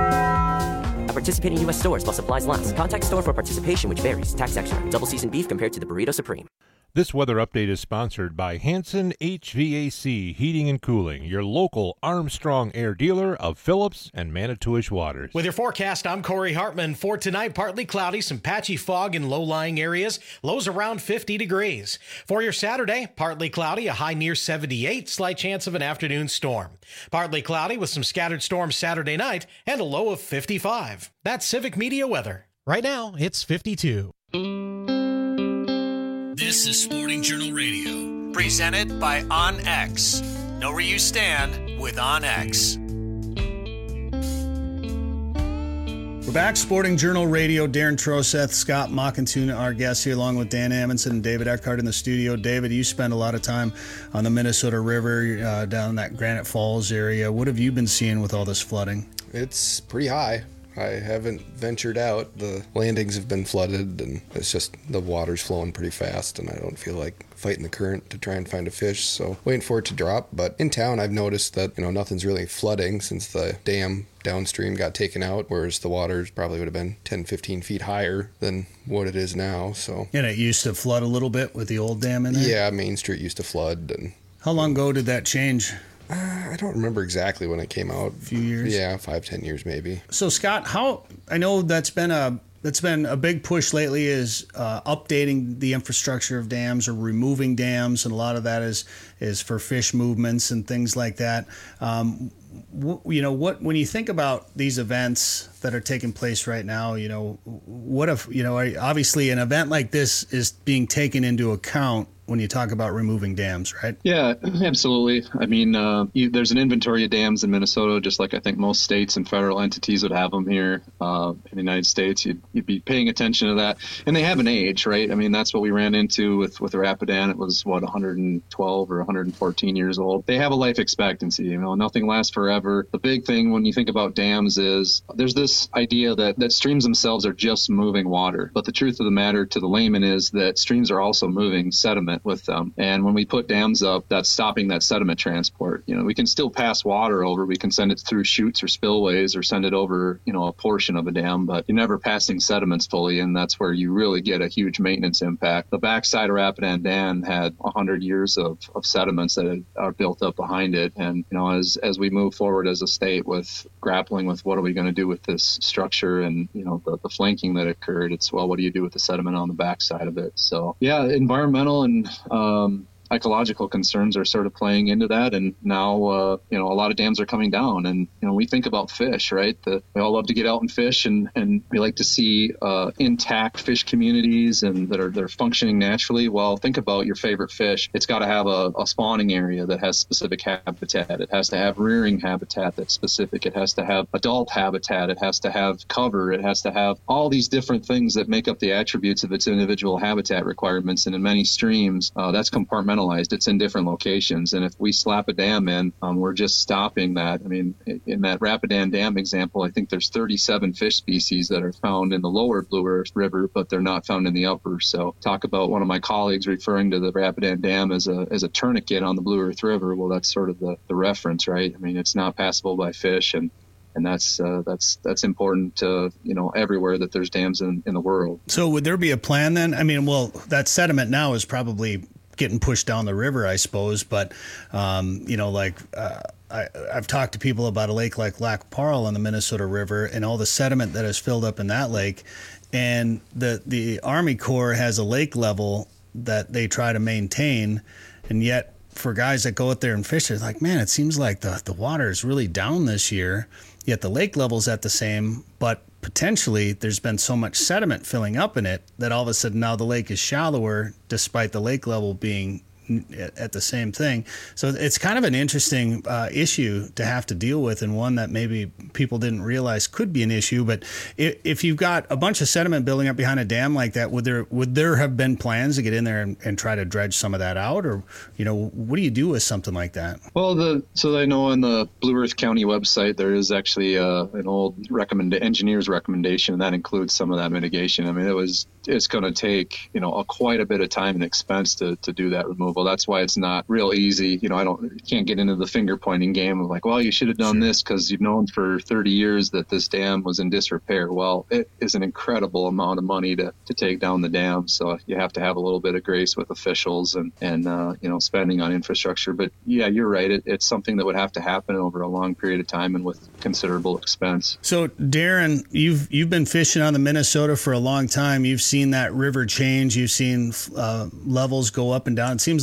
At participating U S stores while supplies last. Contact store for participation, which varies. Tax extra. Double seasoned beef compared to the Burrito Supreme. This weather update is sponsored by Hanson H V A C Heating and Cooling, your local Armstrong Air dealer of Phillips and Manitowish Waters. With your forecast, I'm Corey Hartman. For tonight, partly cloudy, some patchy fog in low-lying areas, lows around fifty degrees. For your Saturday, partly cloudy, a high near seventy-eight, slight chance of an afternoon storm. Partly cloudy with some scattered storms Saturday night and a low of fifty-five. That's Civic Media weather. Right now, it's fifty-two. This is Sporting Journal Radio. Presented by OnX. Know where you stand, with OnX. We're back. Sporting Journal Radio. Darren Troseth, Scott Mockentune, our guests here, along with Dan Amundsen and David Eckhart in the studio. David, you spend a lot of time on the Minnesota River, uh, down in that Granite Falls area. What have you been seeing with all this flooding? It's pretty high. I haven't ventured out. The landings have been flooded, and it's just the water's flowing pretty fast, and I don't feel like fighting the current to try and find a fish, so waiting for it to drop. But in town, I've noticed that, you know, nothing's really flooding since the dam downstream got taken out, whereas the water probably would have been ten, fifteen feet higher than what it is now. So, and it used to flood a little bit with the old dam in there? Yeah, Main Street used to flood. And how long ago did that change? Uh, I don't remember exactly when it came out. A few years? Yeah, five, ten years maybe. So, Scott, how, I know that's been a that's been a big push lately, is uh, updating the infrastructure of dams or removing dams, and a lot of that is is for fish movements and things like that. Um, w- you know, what when you think about these events that are taking place right now, you know, what if, you know, obviously an event like this is being taken into account when you talk about removing dams, right? Yeah, absolutely. I mean, uh, you, there's an inventory of dams in Minnesota, just like I think most states and federal entities would have them here uh, in the United States. You'd, you'd be paying attention to that. And they have an age, right? I mean, that's what we ran into with, with Rapidan. It was, what, one hundred twelve or one hundred fourteen years old. They have a life expectancy. You know, nothing lasts forever. The big thing when you think about dams is there's this idea that, that streams themselves are just moving water. But the truth of the matter to the layman is that streams are also moving sediment with them. And when we put dams up, that's stopping that sediment transport. You know, we can still pass water over. We can send it through chutes or spillways or send it over, you know, a portion of a dam, but you're never passing sediments fully. And that's where you really get a huge maintenance impact. The backside of Rapidan Dam had one hundred years of, of sediments that are built up behind it. And, you know, as, as we move forward as a state with grappling with what are we going to do with this structure and, you know, the, the flanking that occurred, it's, well, what do you do with the sediment on the backside of it? So, yeah, environmental and um, ecological concerns are sort of playing into that. And now, uh, you know, a lot of dams are coming down. And, you know, we think about fish, right? The, we all love to get out and fish, and, and we like to see uh, intact fish communities and that are they're functioning naturally. Well, think about your favorite fish. It's got to have a, a spawning area that has specific habitat. It has to have rearing habitat that's specific. It has to have adult habitat. It has to have cover. It has to have all these different things that make up the attributes of its individual habitat requirements. And in many streams, uh, that's compartmentalized. It's in different locations. And if we slap a dam in, um, we're just stopping that. I mean, in that Rapidan Dam example, I think there's thirty-seven fish species that are found in the lower Blue Earth River, but they're not found in the upper. So talk about one of my colleagues referring to the Rapidan Dam as a as a tourniquet on the Blue Earth River. Well, that's sort of the, the reference, right? I mean, it's not passable by fish, and And that's uh, that's that's important to, you know, everywhere that there's dams in, in the world. So would there be a plan then? I mean, well, that sediment now is probably getting pushed down the river, I suppose. But, um, you know, like uh, I, I've talked to people about a lake like Lac Parle on the Minnesota River and all the sediment that is filled up in that lake. And the, the Army Corps has a lake level that they try to maintain. And yet for guys that go out there and fish, it's like, man, it seems like the, the water is really down this year. Yet the lake level's at the same, but potentially there's been so much sediment filling up in it that all of a sudden now the lake is shallower despite the lake level being at the same thing. So it's kind of an interesting uh, issue to have to deal with, and one that maybe people didn't realize could be an issue. But if, if you've got a bunch of sediment building up behind a dam like that, would there would there have been plans to get in there and, and try to dredge some of that out? Or, you know, what do you do with something like that? Well, the so I know on the Blue Earth County website, there is actually uh, an old recommend engineer's recommendation, and that includes some of that mitigation. I mean, it was it's going to take, you know, a, quite a bit of time and expense to, to do that removal. That's why it's not real easy. You know, I don't can't get into the finger pointing game of like, well, you should have done sure. this because you've known for thirty years that this dam was in disrepair. Well, it is an incredible amount of money to, to take down the dam. So you have to have a little bit of grace with officials and, and uh, you know, spending on infrastructure. But yeah, you're right. It, it's something that would have to happen over a long period of time and with considerable expense. So Darren, you've, you've been fishing on the Minnesota for a long time. You've seen that river change. You've seen uh, levels go up and down. It seems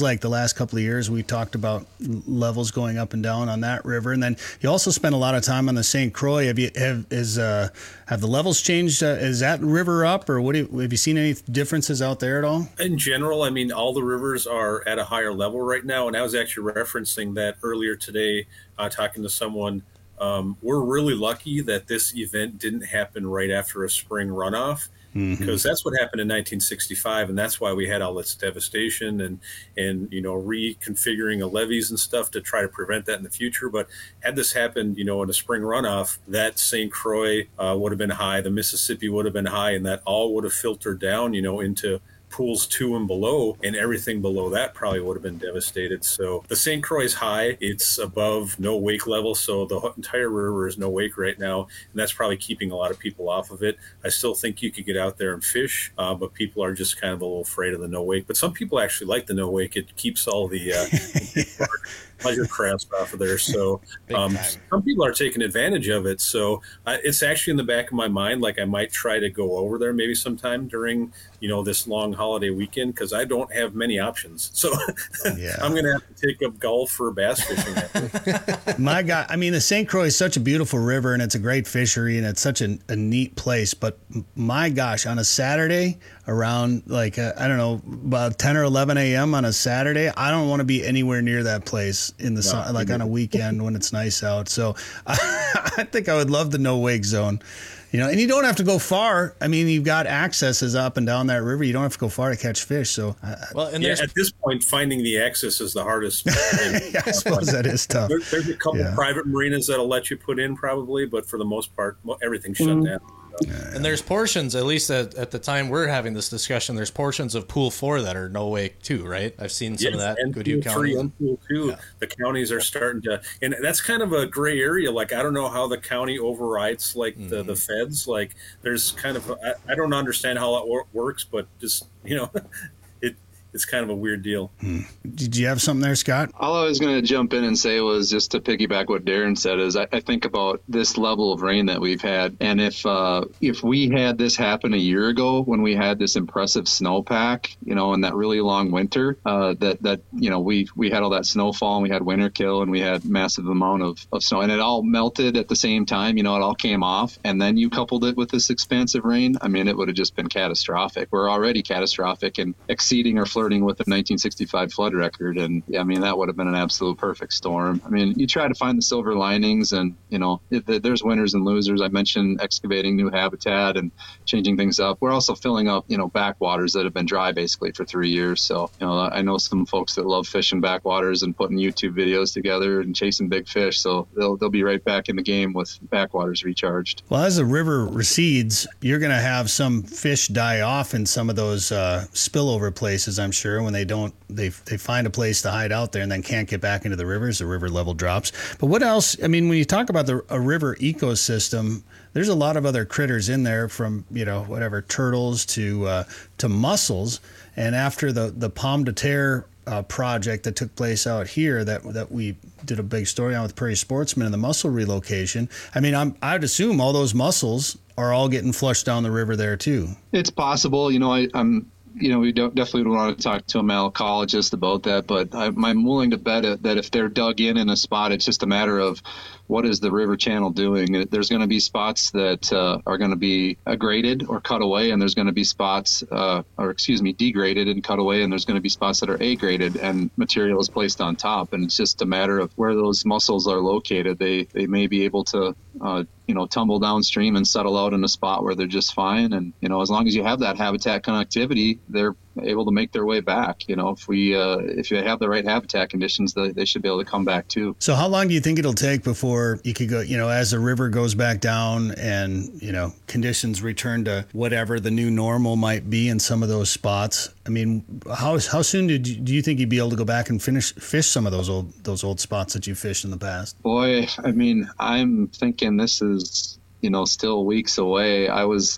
like the last couple of years we talked about levels going up and down on that river. And then you also spent a lot of time on the Saint Croix. Have you have is uh, have the levels changed? Uh, is that river up, or what? Do you, have you seen any differences out there at all? In general, I mean, all the rivers are at a higher level right now, and I was actually referencing that earlier today, uh, talking to someone. Um, we're really lucky that this event didn't happen right after a spring runoff, mm-hmm. because that's what happened in nineteen sixty-five, and that's why we had all this devastation and, and you know, reconfiguring the levees and stuff to try to prevent that in the future. But had this happened, you know, in a spring runoff, that Saint Croix uh, would have been high, the Mississippi would have been high, and that all would have filtered down, you know, into pools two and below, and everything below that probably would have been devastated. So the Saint Croix is high. It's above no wake level, so the entire river is no wake right now, and that's probably keeping a lot of people off of it. I still think you could get out there and fish, uh, but people are just kind of a little afraid of the no wake. But some people actually like the no wake. It keeps all the uh, pleasure crafts off of there. So um, some people are taking advantage of it. So uh, it's actually in the back of my mind, like I might try to go over there maybe sometime during, you know, this long holiday weekend, because I don't have many options. So yeah. I'm going to have to take up golf or bass fishing. My God, I mean, the Saint Croix is such a beautiful river, and it's a great fishery, and it's such a, a neat place. But my gosh, on a Saturday around like, uh, I don't know, about ten or eleven a.m. on a Saturday, I don't want to be anywhere near that place in the no, sun, like on a weekend when it's nice out. So I, I think I would love the no wake zone. You know, and you don't have to go far. I mean, you've got accesses up and down that river. You don't have to go far to catch fish. So, uh, well, and yeah, at this point, finding the access is the hardest. Yeah, I suppose that is tough. There, there's a couple yeah. private marinas that'll let you put in probably, but for the most part, everything's shut Mm-hmm. down. And there's portions, at least at, at the time we're having this discussion, there's portions of Pool four that are no wake too, right? I've seen some yes, of that in and Goodhue Pool County. three and Pool two, yeah. The counties are starting to, and that's kind of a gray area. Like, I don't know how the county overrides like mm-hmm. the, the feds. Like, there's kind of, I, I don't understand how that wor- works, but just, you know, it it's kind of a weird deal. Hmm. Did you have something there, Scott? All I was going to jump in and say was just to piggyback what Darren said is I, I think about this level of rain that we've had. And if uh, if we had this happen a year ago when we had this impressive snowpack, you know, and that really long winter, uh, that, that you know, we, we had all that snowfall and we had winter kill and we had massive amount of, of snow and it all melted at the same time, you know, it all came off. And then you coupled it with this expansive rain. I mean, it would have just been catastrophic. We're already catastrophic and exceeding or flirting with the nineteen sixty-five flood record. And I mean, that would have been an absolute perfect storm. I mean, you try to find the silver linings and, you know, it, it, there's winners and losers. I mentioned excavating new habitat and changing things up. We're also filling up, you know, backwaters that have been dry basically for three years. So, you know, I know some folks that love fishing backwaters and putting YouTube videos together and chasing big fish. So they'll, they'll be right back in the game with backwaters recharged. Well, as the river recedes, you're going to have some fish die off in some of those uh, spillover places, I'm sure, when they don't, they they find a place to hide out there and then can't get back into the rivers. The river level drops. But what else? I mean, when you talk about the a river ecosystem, there's a lot of other critters in there, from, you know, whatever, turtles to uh, to mussels. And after the the Pomme de Terre uh, project that took place out here, that that we did a big story on with Prairie Sportsman and the mussel relocation. I mean, I'm I'd assume all those mussels are all getting flushed down the river there too. It's possible. You know, I, I'm. You know, we don't, definitely don't want to talk to a malacologist about that, but I, I'm willing to bet it, that if they're dug in in a spot, it's just a matter of what is the river channel doing. There's going to be spots that uh, are going to be graded or cut away, and there's going to be spots, uh, or excuse me, degraded and cut away, and there's going to be spots that are A-graded and material is placed on top. And it's just a matter of where those mussels are located. They they may be able to, uh, you know, tumble downstream and settle out in a spot where they're just fine. And, you know, as long as you have that habitat connectivity, they're able to make their way back. You know, if we uh, if you have the right habitat conditions, they, they should be able to come back too. So how long do you think it'll take before you could go, you know, as the river goes back down and, you know, conditions return to whatever the new normal might be in some of those spots? I mean, how how soon did you, do you think you'd be able to go back and finish fish some of those old those old spots that you fished in the past? Boy, I mean, I'm thinking this is, you know, still weeks away. I was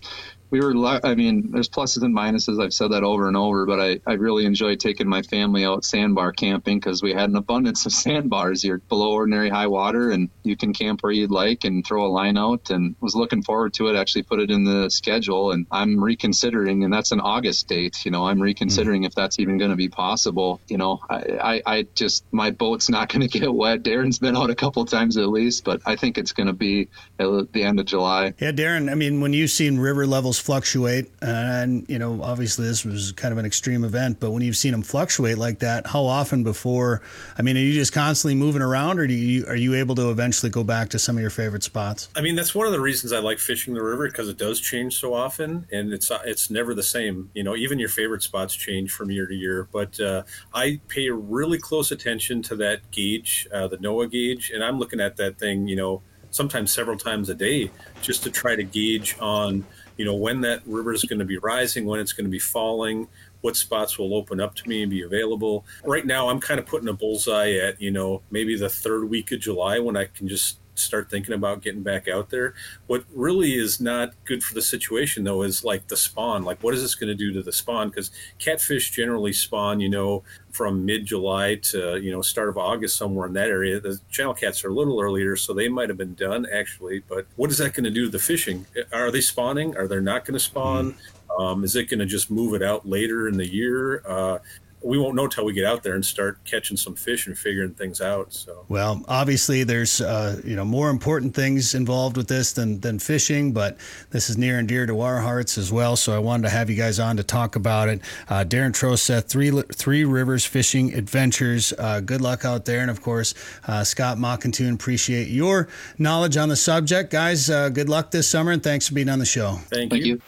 we were, I mean, there's pluses and minuses. I've said that over and over, but I, I really enjoyed taking my family out sandbar camping because we had an abundance of sandbars. You're below ordinary high water and you can camp where you'd like and throw a line out, and was looking forward to it. Actually put it in the schedule, and I'm reconsidering, and that's an August date. You know, I'm reconsidering mm-hmm. if that's even going to be possible. You know, I, I, I just, my boat's not going to get wet. Darren's been out a couple times at least, but I think it's going to be at the end of July. Yeah, Darren, I mean, when you've seen river levels fluctuate, and, you know, obviously this was kind of an extreme event, but when you've seen them fluctuate like that, how often before, I mean, are you just constantly moving around, or do you, are you able to eventually go back to some of your favorite spots? I mean, that's one of the reasons I like fishing the river, because it does change so often, and it's it's never the same. You know, even your favorite spots change from year to year, but uh, I pay really close attention to that gauge, uh, the NOAA gauge, and I'm looking at that thing, you know, sometimes several times a day, just to try to gauge on, you know, when that river is going to be rising, when it's going to be falling, what spots will open up to me and be available. Right now, I'm kind of putting a bullseye at, you know, maybe the third week of July, when I can just start thinking about getting back out there. What really is not good for the situation, though, is like the spawn. Like, what is this going to do to the spawn? Because catfish generally spawn, you know, from mid-July to, you know, start of August, somewhere in that area. The channel cats are a little earlier, so they might have been done, actually. But what is that going to do to the fishing? Are they spawning? Are they not going to spawn? Mm. Um, is it going to just move it out later in the year? Uh, we won't know till we get out there and start catching some fish and figuring things out. So, well, obviously there's uh, you know, more important things involved with this than than fishing, but this is near and dear to our hearts as well. So I wanted to have you guys on to talk about it. Uh, Darren Troseth, three Three Rivers Fishing Adventures. Uh, good luck out there, and of course, uh, Scott Mockington. Appreciate your knowledge on the subject, guys. Uh, good luck this summer, and thanks for being on the show. Thank, Thank you. you.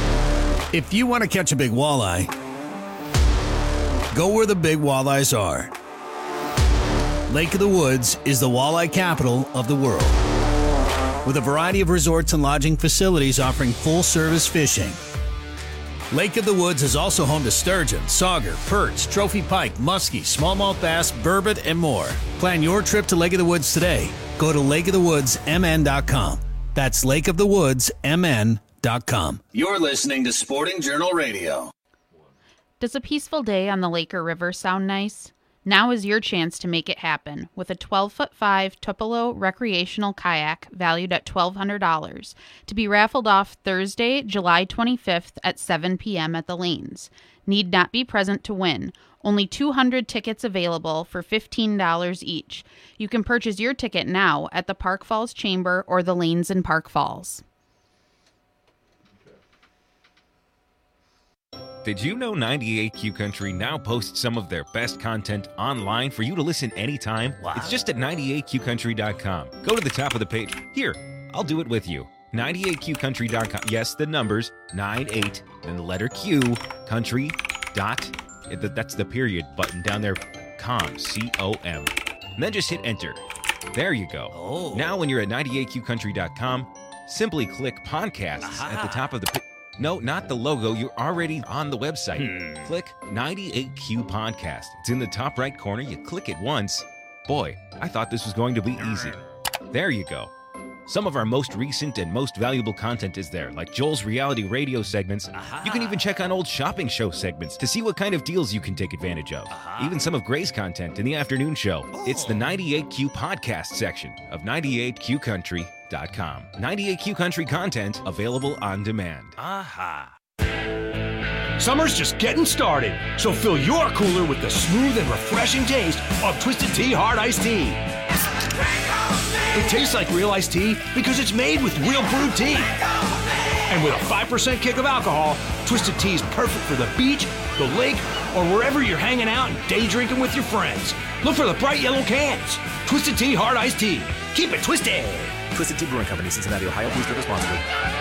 If you want to catch a big walleye, go where the big walleyes are. Lake of the Woods is the walleye capital of the world, with a variety of resorts and lodging facilities offering full-service fishing. Lake of the Woods is also home to sturgeon, sauger, perch, trophy pike, muskie, smallmouth bass, burbot, and more. Plan your trip to Lake of the Woods today. Go to lake of the woods m n dot com. That's lake of the woods m n dot com. You're listening to Sporting Journal Radio. Does a peaceful day on the lake or river sound nice? Now is your chance to make it happen with a twelve foot five Tupelo recreational kayak valued at twelve hundred dollars to be raffled off Thursday, July twenty-fifth at seven p.m. at the lanes. Need not be present to win. Only two hundred tickets available for fifteen dollars each. You can purchase your ticket now at the Park Falls Chamber or the lanes in Park Falls. Did you know ninety-eight Q Country now posts some of their best content online for you to listen anytime? Wow. It's just at ninety-eight q country dot com. Go to the top of the page. Here, I'll do it with you. ninety-eight q country dot com. Yes, the numbers, ninety-eight, then the letter Q, country, dot, that's the period button down there, com, C O M. And then just hit enter. There you go. Oh. Now when you're at ninety-eight q country dot com, simply click podcasts Aha. at the top of the page. No, not the logo. You're already on the website. Hmm. Click ninety-eight Q Podcast. It's in the top right corner. You click it once. Boy, I thought this was going to be easy. There you go. Some of our most recent and most valuable content is there, like Joel's reality radio segments. Aha. You can even check on old shopping show segments to see what kind of deals you can take advantage of. Aha. Even some of Gray's content in the afternoon show. Oh. It's the ninety-eight Q Podcast section of ninety-eight q country dot com. ninety-eight Q Country content available on demand. Aha. Summer's just getting started, so fill your cooler with the smooth and refreshing taste of Twisted Tea Hard Iced Tea. It tastes like real iced tea because it's made with real brewed tea. And with a five percent kick of alcohol, Twisted Tea is perfect for the beach, the lake, or wherever you're hanging out and day drinking with your friends. Look for the bright yellow cans. Twisted Tea Hard Iced Tea. Keep it twisted. Twisted Tea Brewing Company, Cincinnati, Ohio. Please drink responsibly.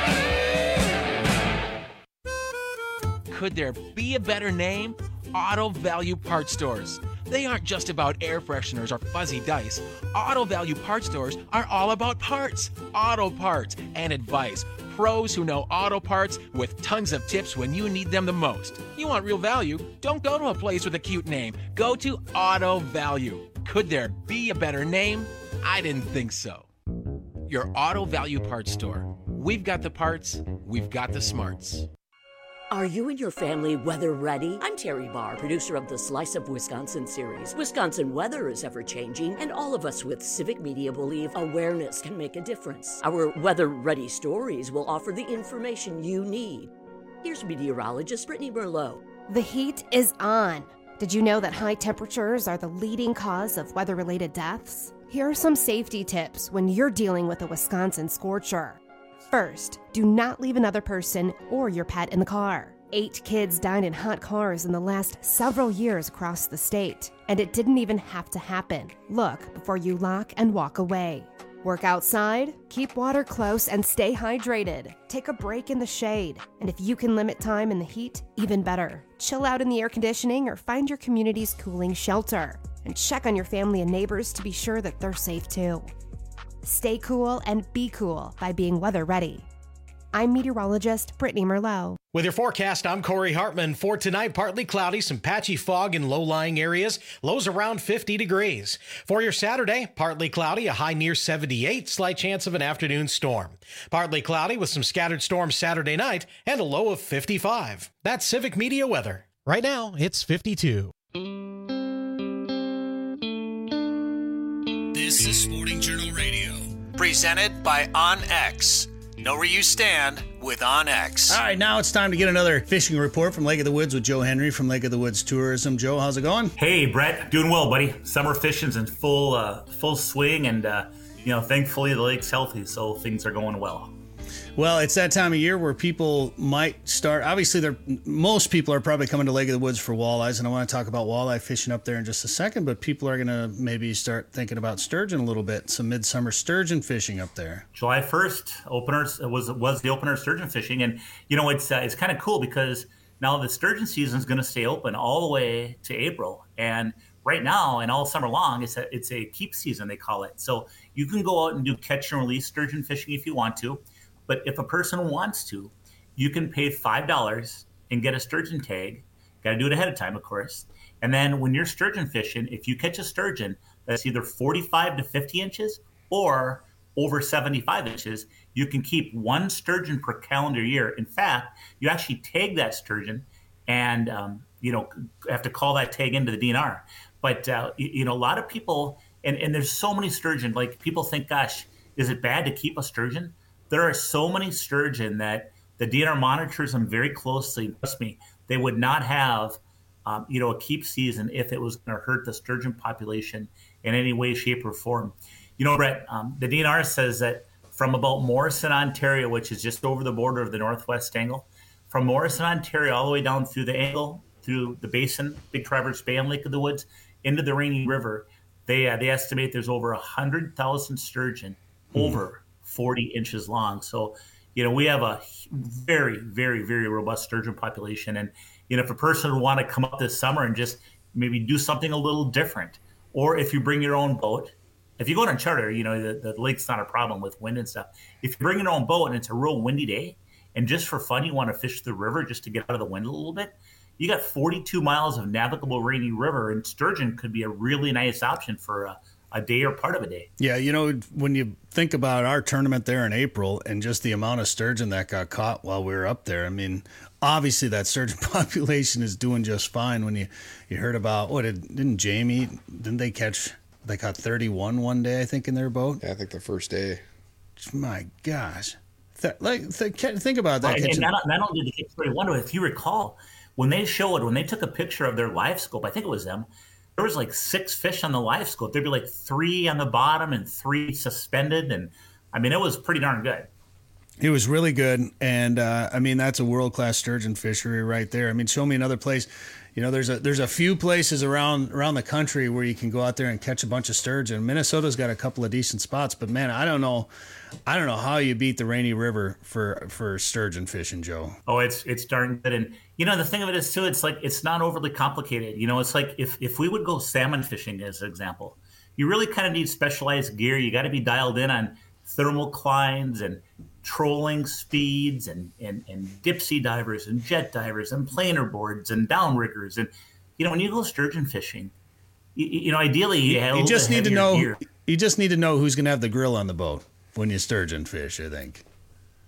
Could there be a better name? Auto Value Parts Stores. They aren't just about air fresheners or fuzzy dice. Auto Value Parts Stores are all about parts, auto parts, and advice. Pros who know auto parts with tons of tips when you need them the most. You want real value? Don't go to a place with a cute name. Go to Auto Value. Could there be a better name? I didn't think so. Your Auto Value Parts Store. We've got the parts, we've got the smarts. Are you and your family weather ready? I'm Terry Barr, producer of the Slice of Wisconsin series. Wisconsin weather is ever changing, and all of us with Civic Media believe awareness can make a difference. Our weather ready stories will offer the information you need. Here's meteorologist Brittany Merlot. The heat is on. Did you know that high temperatures are the leading cause of weather-related deaths? Here are some safety tips when you're dealing with a Wisconsin scorcher. First, do not leave another person or your pet in the car. Eight kids died in hot cars in the last several years across the state, and it didn't even have to happen. Look before you lock and walk away. Work outside, keep water close, and stay hydrated. Take a break in the shade, and if you can limit time in the heat, even better. Chill out in the air conditioning or find your community's cooling shelter. And check on your family and neighbors to be sure that they're safe too. Stay cool and be cool by being weather ready. I'm meteorologist Brittany Merlot. With your forecast, I'm Corey Hartman. For tonight, partly cloudy, some patchy fog in low-lying areas, lows around fifty degrees. For your Saturday, partly cloudy, a high near seventy-eight, slight chance of an afternoon storm. Partly cloudy with some scattered storms Saturday night and a low of fifty-five. That's Civic Media weather. Right now, it's fifty-two. This is Sporting Journal Radio. Presented by OnX. Know where you stand with OnX. All right, now it's time to get another fishing report from Lake of the Woods with Joe Henry from Lake of the Woods Tourism. Joe, how's it going? Hey, Brett. Doing well, buddy. Summer fishing's in full uh, full swing, and uh, you know, thankfully the lake's healthy, so things are going well. Well, it's that time of year where people might start. Obviously, they're, most people are probably coming to Lake of the Woods for walleyes, and I want to talk about walleye fishing up there in just a second, but people are going to maybe start thinking about sturgeon a little bit, some midsummer sturgeon fishing up there. July first, openers was was the opener of sturgeon fishing, and you know, it's uh, it's kind of cool because now the sturgeon season is going to stay open all the way to April, and right now and all summer long, it's a it's a keep season, they call it. So you can go out and do catch and release sturgeon fishing if you want to. But if a person wants to, you can pay five dollars and get a sturgeon tag. Got to do it ahead of time, of course. And then when you're sturgeon fishing, if you catch a sturgeon that's either forty-five to fifty inches or over seventy-five inches, you can keep one sturgeon per calendar year. In fact, you actually tag that sturgeon and, um, you know, have to call that tag into the D N R. But, uh, you, you know, a lot of people, and, and there's so many sturgeon, like people think, gosh, is it bad to keep a sturgeon? There are so many sturgeon that the D N R monitors them very closely. Trust me, they would not have, um, you know, a keep season if it was going to hurt the sturgeon population in any way, shape, or form. You know, Brett, um, the D N R says that from about Morrison, Ontario, which is just over the border of the Northwest Angle, from Morrison, Ontario, all the way down through the Angle, through the Basin, Big Traverse Bay, and Lake of the Woods, into the Rainy River, they uh, they estimate there's over one hundred thousand sturgeon mm. over forty inches long. So, you know, we have a very, very, very robust sturgeon population. And, you know, if a person would want to come up this summer and just maybe do something a little different, or if you bring your own boat, if you go on charter, you know, the, the lake's not a problem with wind and stuff. If you bring your own boat and it's a real windy day, and just for fun, you want to fish the river just to get out of the wind a little bit, you got forty-two miles of navigable Rainy River, and sturgeon could be a really nice option for a a day or part of a day. Yeah, you know, when you think about our tournament there in April and just the amount of sturgeon that got caught while we were up there, I mean, obviously that sturgeon population is doing just fine. When you, you heard about, what, did, didn't Jamie, didn't they catch, they caught thirty-one one day, I think, in their boat? Yeah, I think the first day. My gosh. Th- like, th- think about that. Well, and, and not, not only did they catch thirty-one, but if you recall, when they showed, when they took a picture of their live scope, I think it was them, there was like six fish on the live scope. There'd be like three on the bottom and three suspended. And I mean, it was pretty darn good. It was really good. And uh, I mean, that's a world-class sturgeon fishery right there. I mean, show me another place. You know, there's a there's a few places around around the country where you can go out there and catch a bunch of sturgeon. Minnesota's got a couple of decent spots, but man, I don't know, I don't know how you beat the Rainy River for for sturgeon fishing, Joe. Oh, it's it's darn good. And you know, the thing of it is too, it's like it's not overly complicated. You know, it's like if if we would go salmon fishing as an example, you really kind of need specialized gear. You got to be dialed in on thermal climbs and trolling speeds and, and, and dipsy divers and jet divers and planer boards and downriggers. And, you know, when you go sturgeon fishing, you, you know, ideally you, have you just need to know, gear. You just need to know who's going to have the grill on the boat when you sturgeon fish, I think.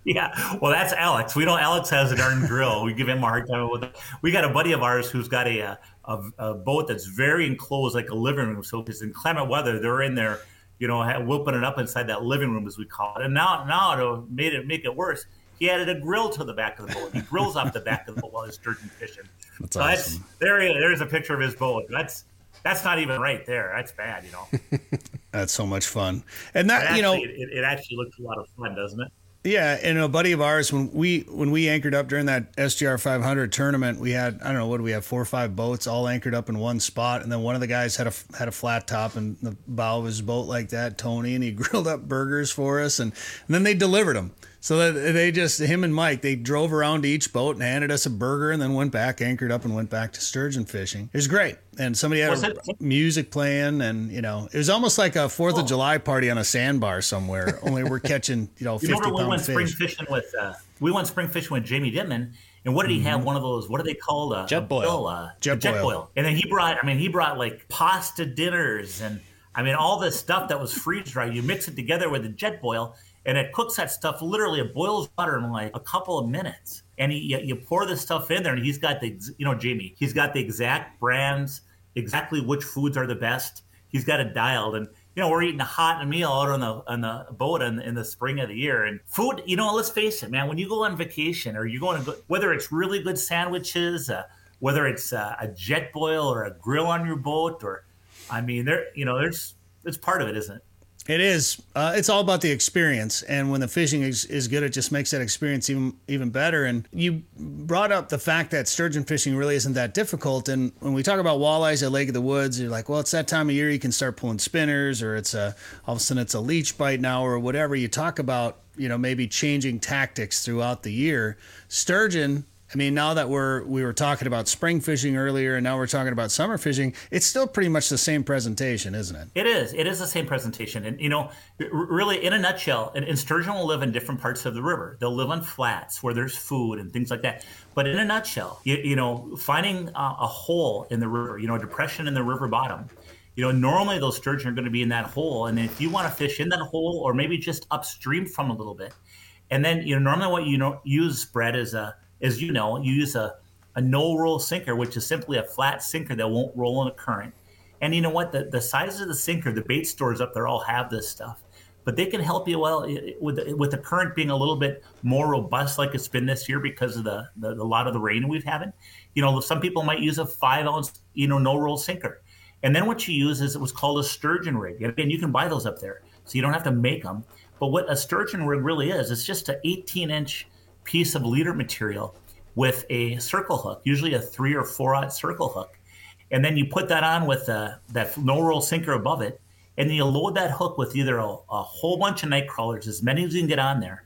Yeah, well, that's Alex. We know Alex has a darn grill. We give him a hard time with it. We got a buddy of ours who's got a, a a boat that's very enclosed, like a living room. So if it's in climate weather, they're in there, you know, whooping it up inside that living room, as we call it. And now, now to made it make it worse, he added a grill to the back of the boat. He grills off the back of the boat while he's sturgeon fishing. That's so awesome. That's, there, there's a picture of his boat. That's that's not even right there. That's bad, you know. That's so much fun, and that actually, you know, it, it actually looks a lot of fun, doesn't it? Yeah, and a buddy of ours, when we when we anchored up during that S G R five hundred tournament, we had, I don't know, what do we have, four or five boats all anchored up in one spot, and then one of the guys had a had a flat top in the bow of his boat like that, Tony, and he grilled up burgers for us, and, and then they delivered them. So that they just, him and Mike, they drove around to each boat and handed us a burger, and then went back, anchored up, and went back to sturgeon fishing. It was great. And somebody had a, music playing, and, you know, it was almost like a fourth of July party on a sandbar somewhere, only we're catching, you know, fifty you remember we pound went fish. spring fishing with, uh, we went spring fishing with Jamie Dittman, and what did he Mm-hmm. have? One of those, what are they called? Uh, Jet a boil. bill, uh, Jet a jet boil. boil. And then he brought, I mean, he brought like pasta dinners, and I mean, all this stuff that was freeze dried. You mix it together with the jet boil, and it cooks that stuff literally. It boils water in like a couple of minutes. And he, you, you pour this stuff in there, and he's got the, you know, Jamie, he's got the exact brands, exactly which foods are the best. He's got it dialed. And, you know, we're eating a hot meal out on the on the boat in, in the spring of the year. And food, you know, let's face it, man, when you go on vacation or you go on, a, whether it's really good sandwiches, uh, whether it's uh, a jet boil or a grill on your boat, or, I mean, there, you know, there's, it's part of it, isn't it? It is. Uh, it's all about the experience, and when the fishing is, is good, it just makes that experience even even better. And you brought up the fact that sturgeon fishing really isn't that difficult. And when we talk about walleyes at Lake of the Woods, you're like, well, it's that time of year you can start pulling spinners, or it's a all of a sudden it's a leech bite now, or whatever. You talk about, you know, maybe changing tactics throughout the year. Sturgeon, I mean, now that we're we were talking about spring fishing earlier, and now we're talking about summer fishing, it's still pretty much the same presentation, isn't it? It is. It is the same presentation. And, you know, r- really, in a nutshell, and, and sturgeon will live in different parts of the river. They'll live on flats where there's food and things like that. But in a nutshell, you, you know, finding a, a hole in the river, you know, a depression in the river bottom, you know, normally those sturgeon are going to be in that hole. And if you want to fish in that hole, or maybe just upstream from a little bit, and then, you know, normally what you know, use, Brett, is a As you know, you use a, a no-roll sinker, which is simply a flat sinker that won't roll in a current. And you know what? The, the size of the sinker, the bait stores up there all have this stuff. But they can help you well with the, with the current being a little bit more robust like it's been this year because of the, the a lot of the rain we've having. You know, some people might use a five-ounce, you know, no-roll sinker. And then what you use is what's called a sturgeon rig. And you can buy those up there, so you don't have to make them. But what a sturgeon rig really is, it's just an eighteen-inch piece of leader material with a circle hook, usually a three or four aught circle hook. And then you put that on with uh, that no-roll sinker above it, and then you load that hook with either a, a whole bunch of night crawlers, as many as you can get on there,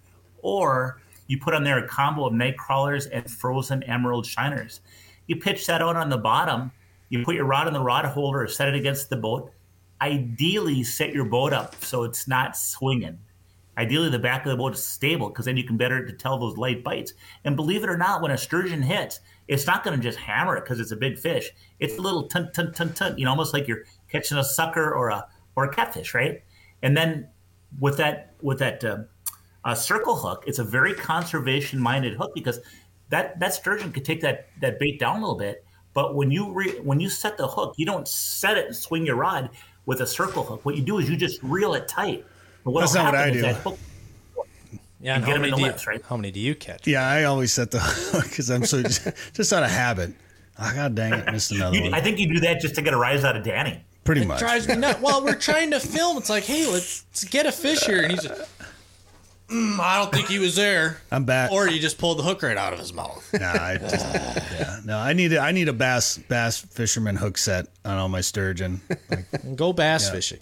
or you put on there a combo of night crawlers and frozen emerald shiners. You pitch that out on the bottom, you put your rod in the rod holder or set it against the boat. Ideally, set your boat up so it's not swinging. Ideally, the back of the boat is stable, because then you can better tell those light bites. And believe it or not, when a sturgeon hits, it's not going to just hammer it because it's a big fish. It's a little tunt, tunt, tunt, tunt, you know, almost like you're catching a sucker or a or a catfish, right? And then with that with that uh, uh, circle hook, it's a very conservation-minded hook, because that, that sturgeon could take that, that bait down a little bit. But when you re, when you set the hook, you don't set it and swing your rod with a circle hook. What you do is you just reel it tight. That's not what I do. Yeah, and get how them many, in the do you, lips, right? how many do you catch? Yeah, I always set the hook because I'm so just, just out of habit. Oh, God dang it, missed another You, one. I think you do that just to get a rise out of Danny. Pretty It much. drives me nuts. Well, we're trying to film. It's like, hey, let's, let's get a fish here. And he's like, mm, I don't think he was there. I'm back. Or he just pulled the hook right out of his mouth. Nah, I just, yeah, no, I need a, I need a bass bass fisherman hook set on all my sturgeon. Like, Go bass yeah. fishing.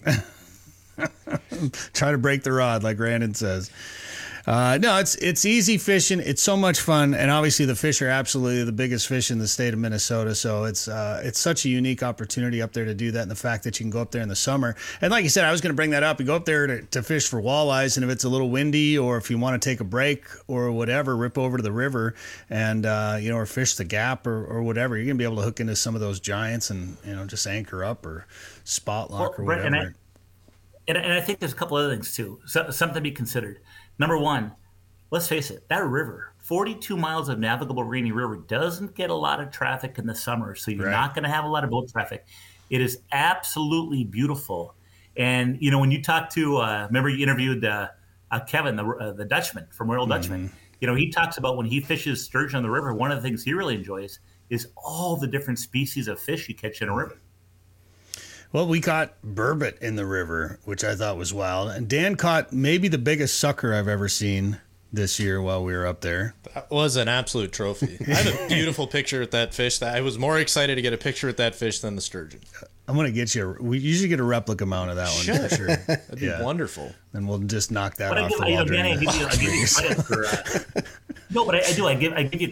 Try to break the rod, like Brandon says. Uh, no, it's it's easy fishing. It's so much fun, and obviously the fish are absolutely the biggest fish in the state of Minnesota. So it's uh, it's such a unique opportunity up there to do that, and the fact that you can go up there in the summer. And like you said, I was going to bring that up. You go up there to, to fish for walleyes, and if it's a little windy, or if you want to take a break or whatever, rip over to the river and uh, you know, or fish the gap or, or whatever. You're going to be able to hook into some of those giants and, you know, just anchor up or spot lock Well, or Brett, and whatever. I- And, and I think there's a couple other things too, so, something to be considered. Number one, let's face it, that river, forty-two miles of navigable Rainy River, doesn't get a lot of traffic in the summer, so you're Right. not going to have a lot of boat traffic. It is absolutely beautiful. And, you know, when you talk to, uh, remember you interviewed uh, uh, Kevin, the, uh, the Dutchman from Royal Dutchman, you know, he talks about when he fishes sturgeon on the river, one of the things he really enjoys is all the different species of fish you catch in a river. Well, we caught burbot in the river, which I thought was wild. And Dan caught maybe the biggest sucker I've ever seen this year while we were up there. That was an absolute trophy. I have a beautiful picture with that fish. That I was more excited to get a picture with that fish than the sturgeon. I'm going to get you, a, we usually get a replica mount of that one Sure. for sure. That'd be wonderful. And we'll just knock that But I off do, the I, you wall. know, Danny, I during give you, I give you the- credit for. Uh, no, but I, I do. I give I give you